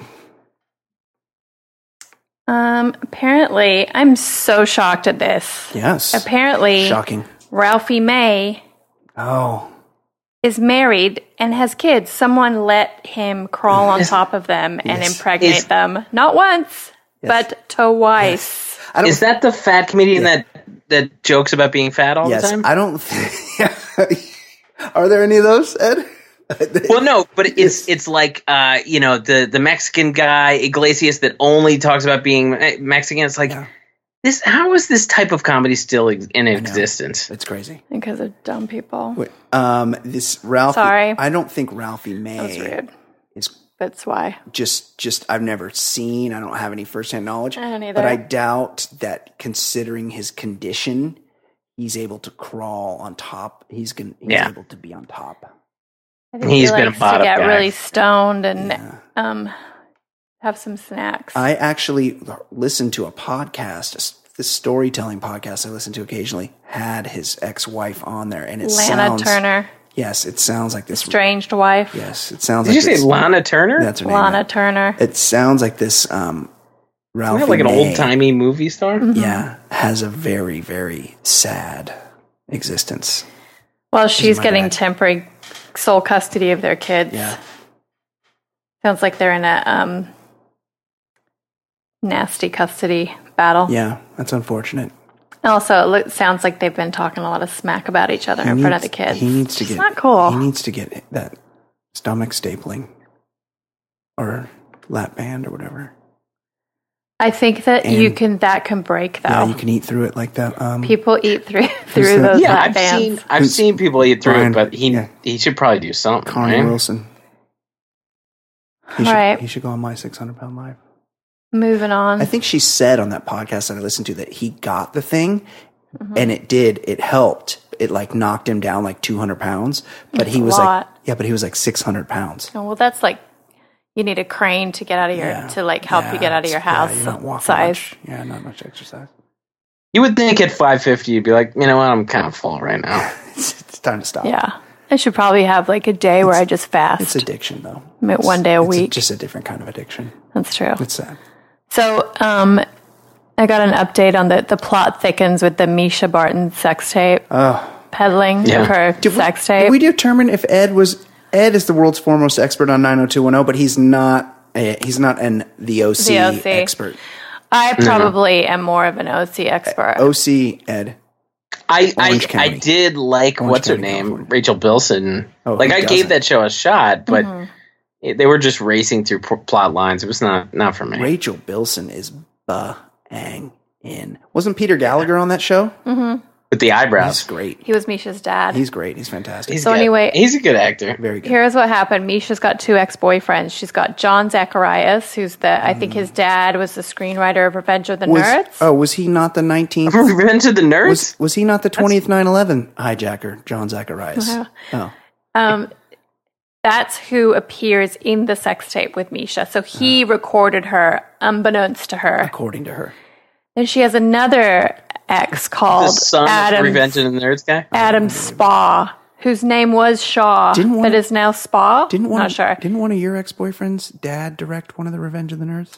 Apparently, I'm so shocked at this. Yes. Apparently, shocking. Ralphie May. Oh. Is married and has kids. Someone let him crawl on top of them and impregnate them. Not once, but twice. Yes. Is that the fat comedian that jokes about being fat all the time? I don't. Are there any of those, Ed? Well, no, but it's like the Mexican guy Iglesias that only talks about being Mexican. It's like How is this type of comedy still in existence? It's crazy. Because of dumb people. Wait, this Ralphie. Sorry. I don't think Ralphie May. That was rude. Is That's why. Just I've never seen. I don't have any firsthand knowledge. I don't either. But I doubt that, considering his condition, he's able to crawl on top. He's able to be on top. I think he's been a bottom guy. To get really stoned and have some snacks. I actually listened to a podcast, this storytelling podcast I listen to occasionally, had his ex-wife on there, and Lana Turner. Yes, it sounds like this estranged wife. Yes, it sounds. Did you say Lana Turner? That's her name. Lana Turner. It sounds like this. Ralphie like an May, old-timey movie star. Mm-hmm. Yeah, has a very, very sad existence. Well, she's getting temporary sole custody of their kids. Yeah. Sounds like they're in a nasty custody battle. Yeah, that's unfortunate. Also, it sounds like they've been talking a lot of smack about each other in front of the kids. He needs to it's not cool. He needs to get that stomach stapling or lap band or whatever. I think that that can break though. Yeah, you can eat through it like that. People eat through those lap bands. I've seen people eat through it, but he should probably do something. Connie Wilson. He should go on My 600 Pound Life. Moving on. I think she said on that podcast that I listened to that he got the thing, and it helped. It like knocked him down like 200 pounds, but he was but he was like 600 pounds. Oh, well, that's like, you need a crane to get out of to like help you get out of your house. You're not walking size. Much. Yeah, not much exercise. You would think at 550 you'd be like, you know what, I'm kind of full right now. It's time to stop. Yeah. I should probably have like a day where I just fast. It's addiction though. One day a week. It's just a different kind of addiction. That's true. It's sad. So, I got an update on the plot thickens with the Misha Barton sex tape. Peddling of her sex tape. Did we determine if Ed is the world's foremost expert on 90210, but he's not the OC expert. I probably am more of an OC expert. OC Ed. I did like what's her name, Rachel Bilson. I gave that show a shot, but they were just racing through plot lines. It was not for me. Rachel Bilson is bang in. Wasn't Peter Gallagher on that show? Mm-hmm. With the eyebrows. He's great. He was Misha's dad. He's great. He's fantastic. Anyway, he's a good actor. Very good. Here's what happened. Misha's got two ex-boyfriends. She's got John Zacharias, who's I think his dad was the screenwriter of Revenge of the Nerds. Oh, was he not the 19th? Revenge of the Nerds? Was he not the 20th 9/11 hijacker, John Zacharias? Oh. That's who appears in the sex tape with Misha. So he recorded her unbeknownst to her. According to her. And she has another ex called the son of Revenge of the Nerds guy? Adam Spa, whose name was Shaw, but is now Spa. Not sure. Didn't one of your ex-boyfriend's dad direct one of the Revenge of the Nerds?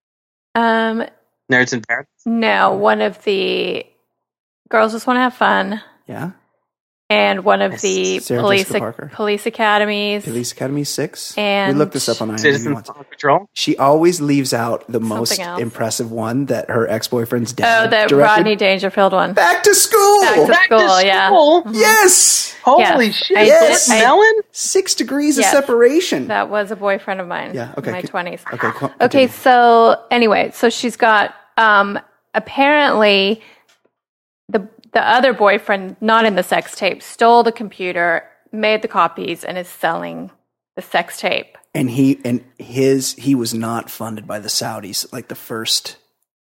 Nerds in Paradise? No, one of the Girls Just Want to Have Fun. Yeah. And one of the police academies. Police Academy 6. And we looked this up on IMDb Citizen Patrol. She always leaves out the most impressive one that her ex-boyfriend's dad directed. Rodney Dangerfield one. Back to School! Back to school, yeah. Mm-hmm. Yes! Holy shit. Yes! Melon? 6 degrees of separation. That was a boyfriend of mine in my 20s. Okay, so anyway, so she's got, apparently, the other boyfriend, not in the sex tape, stole the computer, made the copies, and is selling the sex tape. And he was not funded by the Saudis, like the first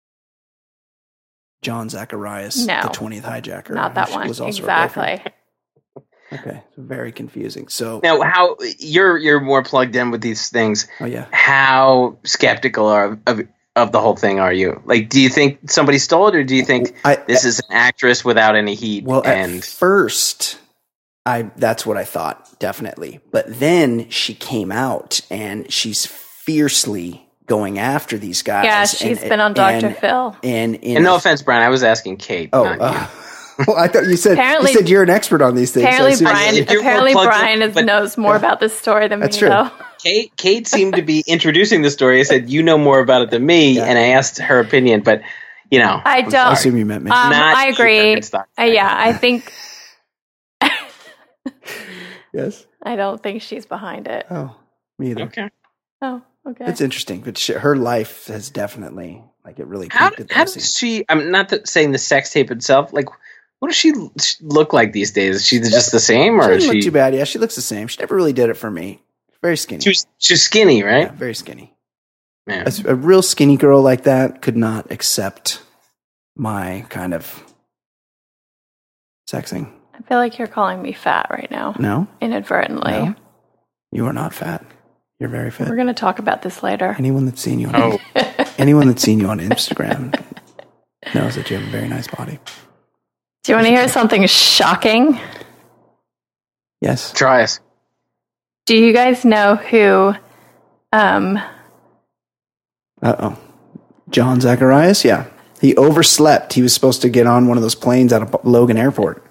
John Zacharias, the 20th hijacker. Not that one. Was also exactly. Okay, very confusing. So now, how you're more plugged in with these things? Oh yeah. How skeptical of the whole thing are you? Like, do you think somebody stole it, or do you think this is an actress without any heat? Well, at first, that's what I thought, definitely. But then she came out, and she's fiercely going after these guys. Yeah, she's been on Dr. Phil. And no offense, Brian, I was asking Kate, not you. Well, I thought you said you're an expert on these things. Apparently, Brian knows more about this story than me, though. Kate seemed to be introducing the story. I said, you know more about it than me, and I asked her opinion, but, I don't. I assume you meant me. I agree. I think... Yes? I don't think she's behind it. Oh, me either. Okay. Oh, okay. It's interesting, but her life has definitely Like it really peaked at how does she? I'm not saying the sex tape itself. Like, what does she look like these days? Is she just the same, or she is she? Look too bad. Yeah, she looks the same. She never really did it for me. Very skinny. She's skinny, right? Yeah, very skinny. Yeah. A real skinny girl like that could not accept my kind of sexing. I feel like you're calling me fat right now. No? Inadvertently. No. You are not fat. You're very fit. We're going to talk about this later. Anyone that's seen you on Instagram knows that you have a very nice body. Do you want to hear something shocking? Yes. Try us. Do you guys know who John Zacharias? Yeah. He overslept. He was supposed to get on one of those planes out of Logan Airport.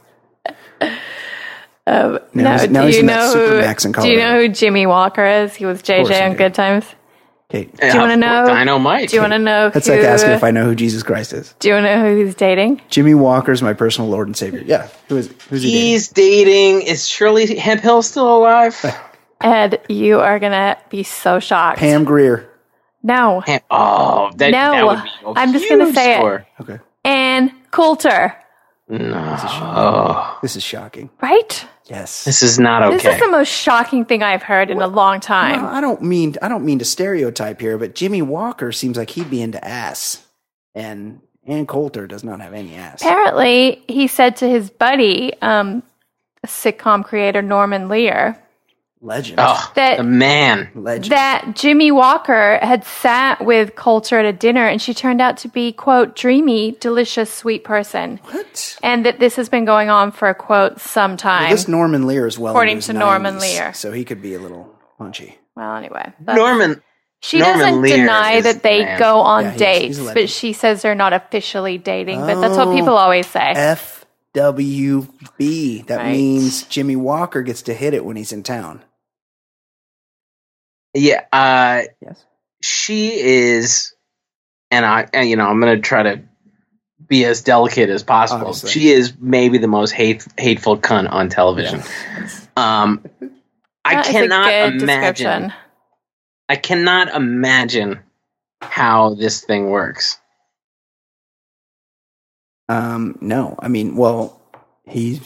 Now he's in that Supermax in Colorado. Do you know who Jimmy Walker is? He was JJ on Good Times. Okay. Do you want to know? Dynamite. Do you want to know? That's like asking if I know who Jesus Christ is. Do you want to know who he's dating? Jimmy Walker's my personal Lord and Savior. Yeah. Who's he dating? He's dating. Is Shirley Hemphill still alive? Ed, you are gonna be so shocked. Pam Grier. No. That would be I'm just gonna say it. Okay. Ann Coulter. No. This is shocking. Right? Yes. This is not okay. This is the most shocking thing I've heard in a long time. No, I don't mean to stereotype here, but Jimmy Walker seems like he'd be into ass, and Ann Coulter does not have any ass. Apparently, he said to his buddy, sitcom creator Norman Lear, legend. Oh, the man. Legend. That Jimmy Walker had sat with Coulter at a dinner, and she turned out to be, quote, dreamy, delicious, sweet person. What? And that this has been going on for, quote, some time. Well, this Norman Lear is well according into to his Norman 90s, Lear. so he could be a little punchy. Well, anyway. She Norman doesn't Lear deny that they go on dates, he's but she says they're not officially dating. But that's what people always say. FWB. That means Jimmy Walker gets to hit it when he's in town. Yeah. Yes. She is, and I'm going to try to be as delicate as possible. Obviously. She is maybe the most hateful cunt on television. Yes. I cannot imagine how this thing works. No, I mean, well, he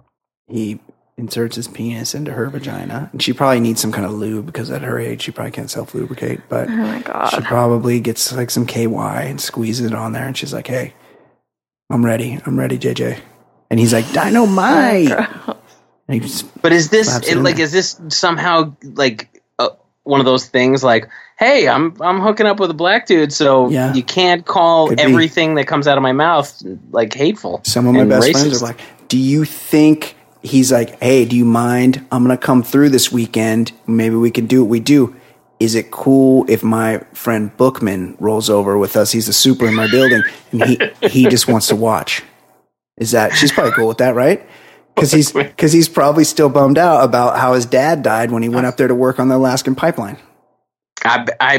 inserts his penis into her vagina, and she probably needs some kind of lube because at her age she probably can't self-lubricate, but oh my God. She probably gets like some KY and squeezes it on there, and she's like, hey, I'm ready JJ. And he's like, dynamite. But is this somehow like one of those things like, hey, I'm hooking up with a black dude, so you can't call everything that comes out of my mouth like hateful. Some of my best friends are like, do you think he's like, hey, do you mind? I'm going to come through this weekend. Maybe we can do what we do. Is it cool if my friend Bookman rolls over with us? He's the super in my building, and he just wants to watch. She's probably cool with that, right? Because he's probably still bummed out about how his dad died when he went up there to work on the Alaskan pipeline. I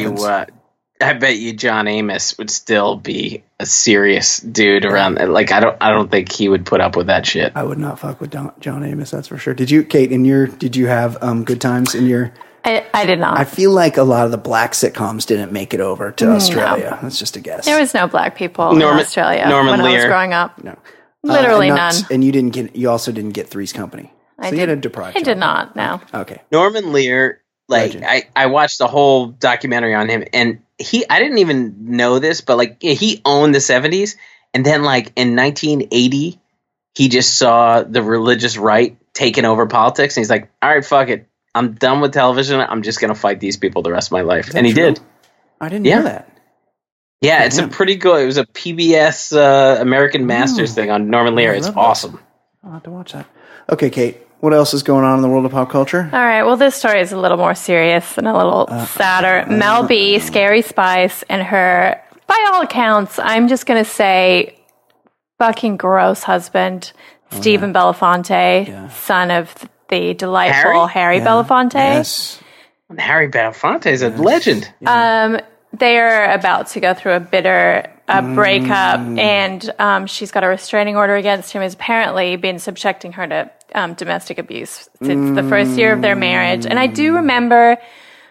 bet you John Amos would still be a serious dude around. Like I don't think he would put up with that shit. I would not fuck with John Amos, that's for sure. Did you, Kate? Did you have Good Times in your? I did not. I feel like a lot of the black sitcoms didn't make it over to Australia. That's just a guess. There was no black people in Australia when I was growing up. No, literally none. And you also didn't get Three's Company. So you had a deprived. I did not. No. Okay. Norman Lear. I watched the whole documentary on him, and I didn't even know this, but he owned the 70s, and then in 1980, he just saw the religious right taking over politics, and he's like, all right, fuck it. I'm done with television. I'm just going to fight these people the rest of my life. And he did. I didn't know that. Yeah, it's a pretty good. It was a PBS American Masters thing on Norman Lear. It's awesome. I'll have to watch that. Okay, Kate. What else is going on in the world of pop culture? All right. Well, this story is a little more serious and a little sadder. Mel B, Scary Spice, and her, by all accounts, I'm just going to say, fucking gross husband, Stephen Belafonte, son of the delightful Harry Belafonte. Yes. Harry Belafonte is a legend. Yeah. They are about to go through a bitter breakup, and she's got a restraining order against him. Has apparently been subjecting her to domestic abuse since the first year of their marriage. And I do remember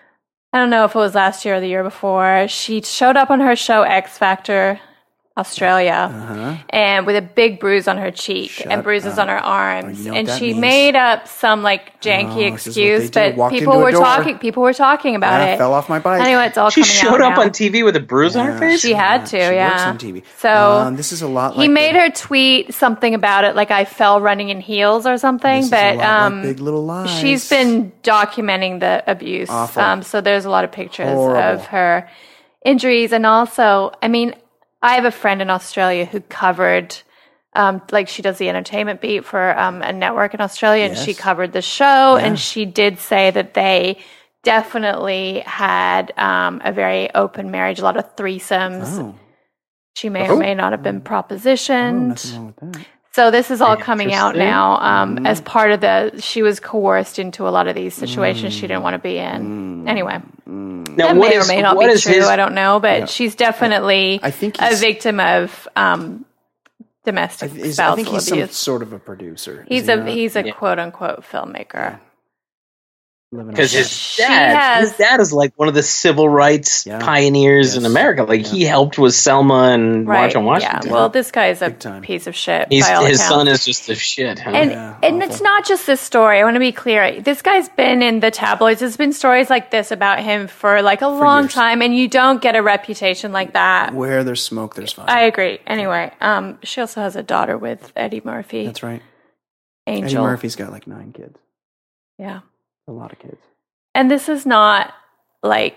I don't know if it was last year or the year before. She showed up on her show X Factor Australia, and with a big bruise on her cheek and bruises on her arms, and she made up some like janky excuse, but people were talking about it. Fell off my bike. Anyway, it's all she coming out. She showed up now. on TV with a bruise on her face. She had to, She works on TV. So this is a lot. He made her tweet something about it, like I fell running in heels or something. This but is a lot like Big Little Lies. She's been documenting the abuse. Awful. So there's a lot of pictures of her injuries, and also, I mean, I have a friend in Australia who covered, like she does the entertainment beat for a network in Australia, and she covered the show, and she did say that they definitely had a very open marriage, a lot of threesomes. Oh. She may or may not have been propositioned. Nothing wrong with that. So this is all coming out now as part of she was coerced into a lot of these situations she didn't want to be in. Anyway. Now, that may or may not be true. I don't know, but she's definitely I think a victim of domestic spousal I think he's abuse. some sort of a producer. He's a quote unquote filmmaker. Because his dad is like one of the civil rights pioneers in America. Like he helped with Selma and March on Washington. Yeah, well, this guy is a piece of shit. His son is just a shit. Huh? And it's not just this story. I want to be clear. This guy's been in the tabloids. There's been stories like this about him for like a long time, and you don't get a reputation like that. Where there's smoke, there's fire. I agree. Anyway, she also has a daughter with Eddie Murphy. That's right. Angel. Eddie Murphy's got like 9 kids. Yeah. A lot of kids. And this is not like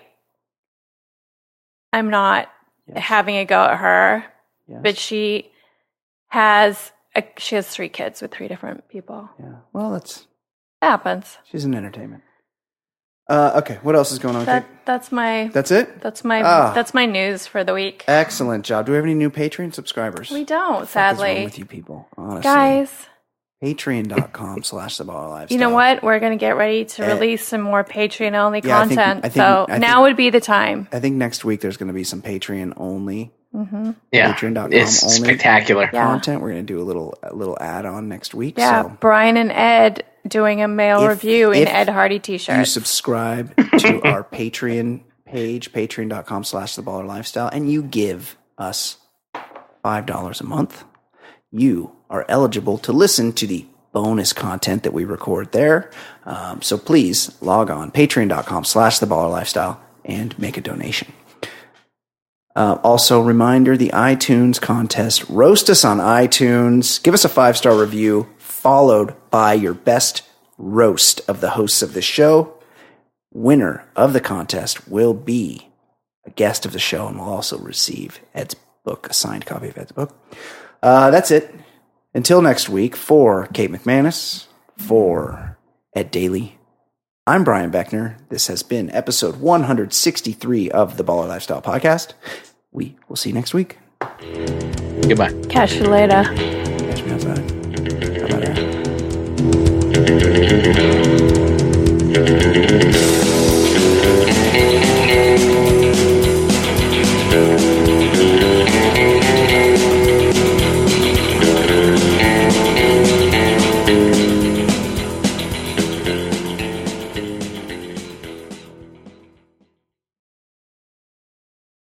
I'm not having a go at her, but she has 3 kids with 3 different people. Yeah. Well, it happens. She's in entertainment. Okay, what else is going on? That's it? That's my news for the week. Excellent job. Do we have any new Patreon subscribers? We don't, sadly. What's wrong with you people? Honestly. Guys. Patreon.com/theballerlifestyle. You know what? We're going to get ready to release some more Patreon-only content. I think now would be the time. I think next week there's going to be some Patreon-only. Yeah, Patreon.com it's only spectacular content. We're going to do a little add-on next week. Yeah, so. Brian and Ed doing a mail review in Ed Hardy t-shirts. You subscribe to our Patreon page, patreon.com/theballerlifestyle, and you give us $5 a month. You are eligible to listen to the bonus content that we record there. So please log on, patreon.com/theballerlifestyle, and make a donation. Also, reminder, the iTunes contest. Roast us on iTunes. Give us a 5-star review, followed by your best roast of the hosts of the show. Winner of the contest will be a guest of the show and will also receive Ed's book, a signed copy of Ed's book. That's it. Until next week, for Kate McManus, for Ed Daly, I'm Brian Beckner. This has been episode 163 of the Baller Lifestyle Podcast. We will see you next week. Goodbye. Catch you later. Catch me outside. How about that?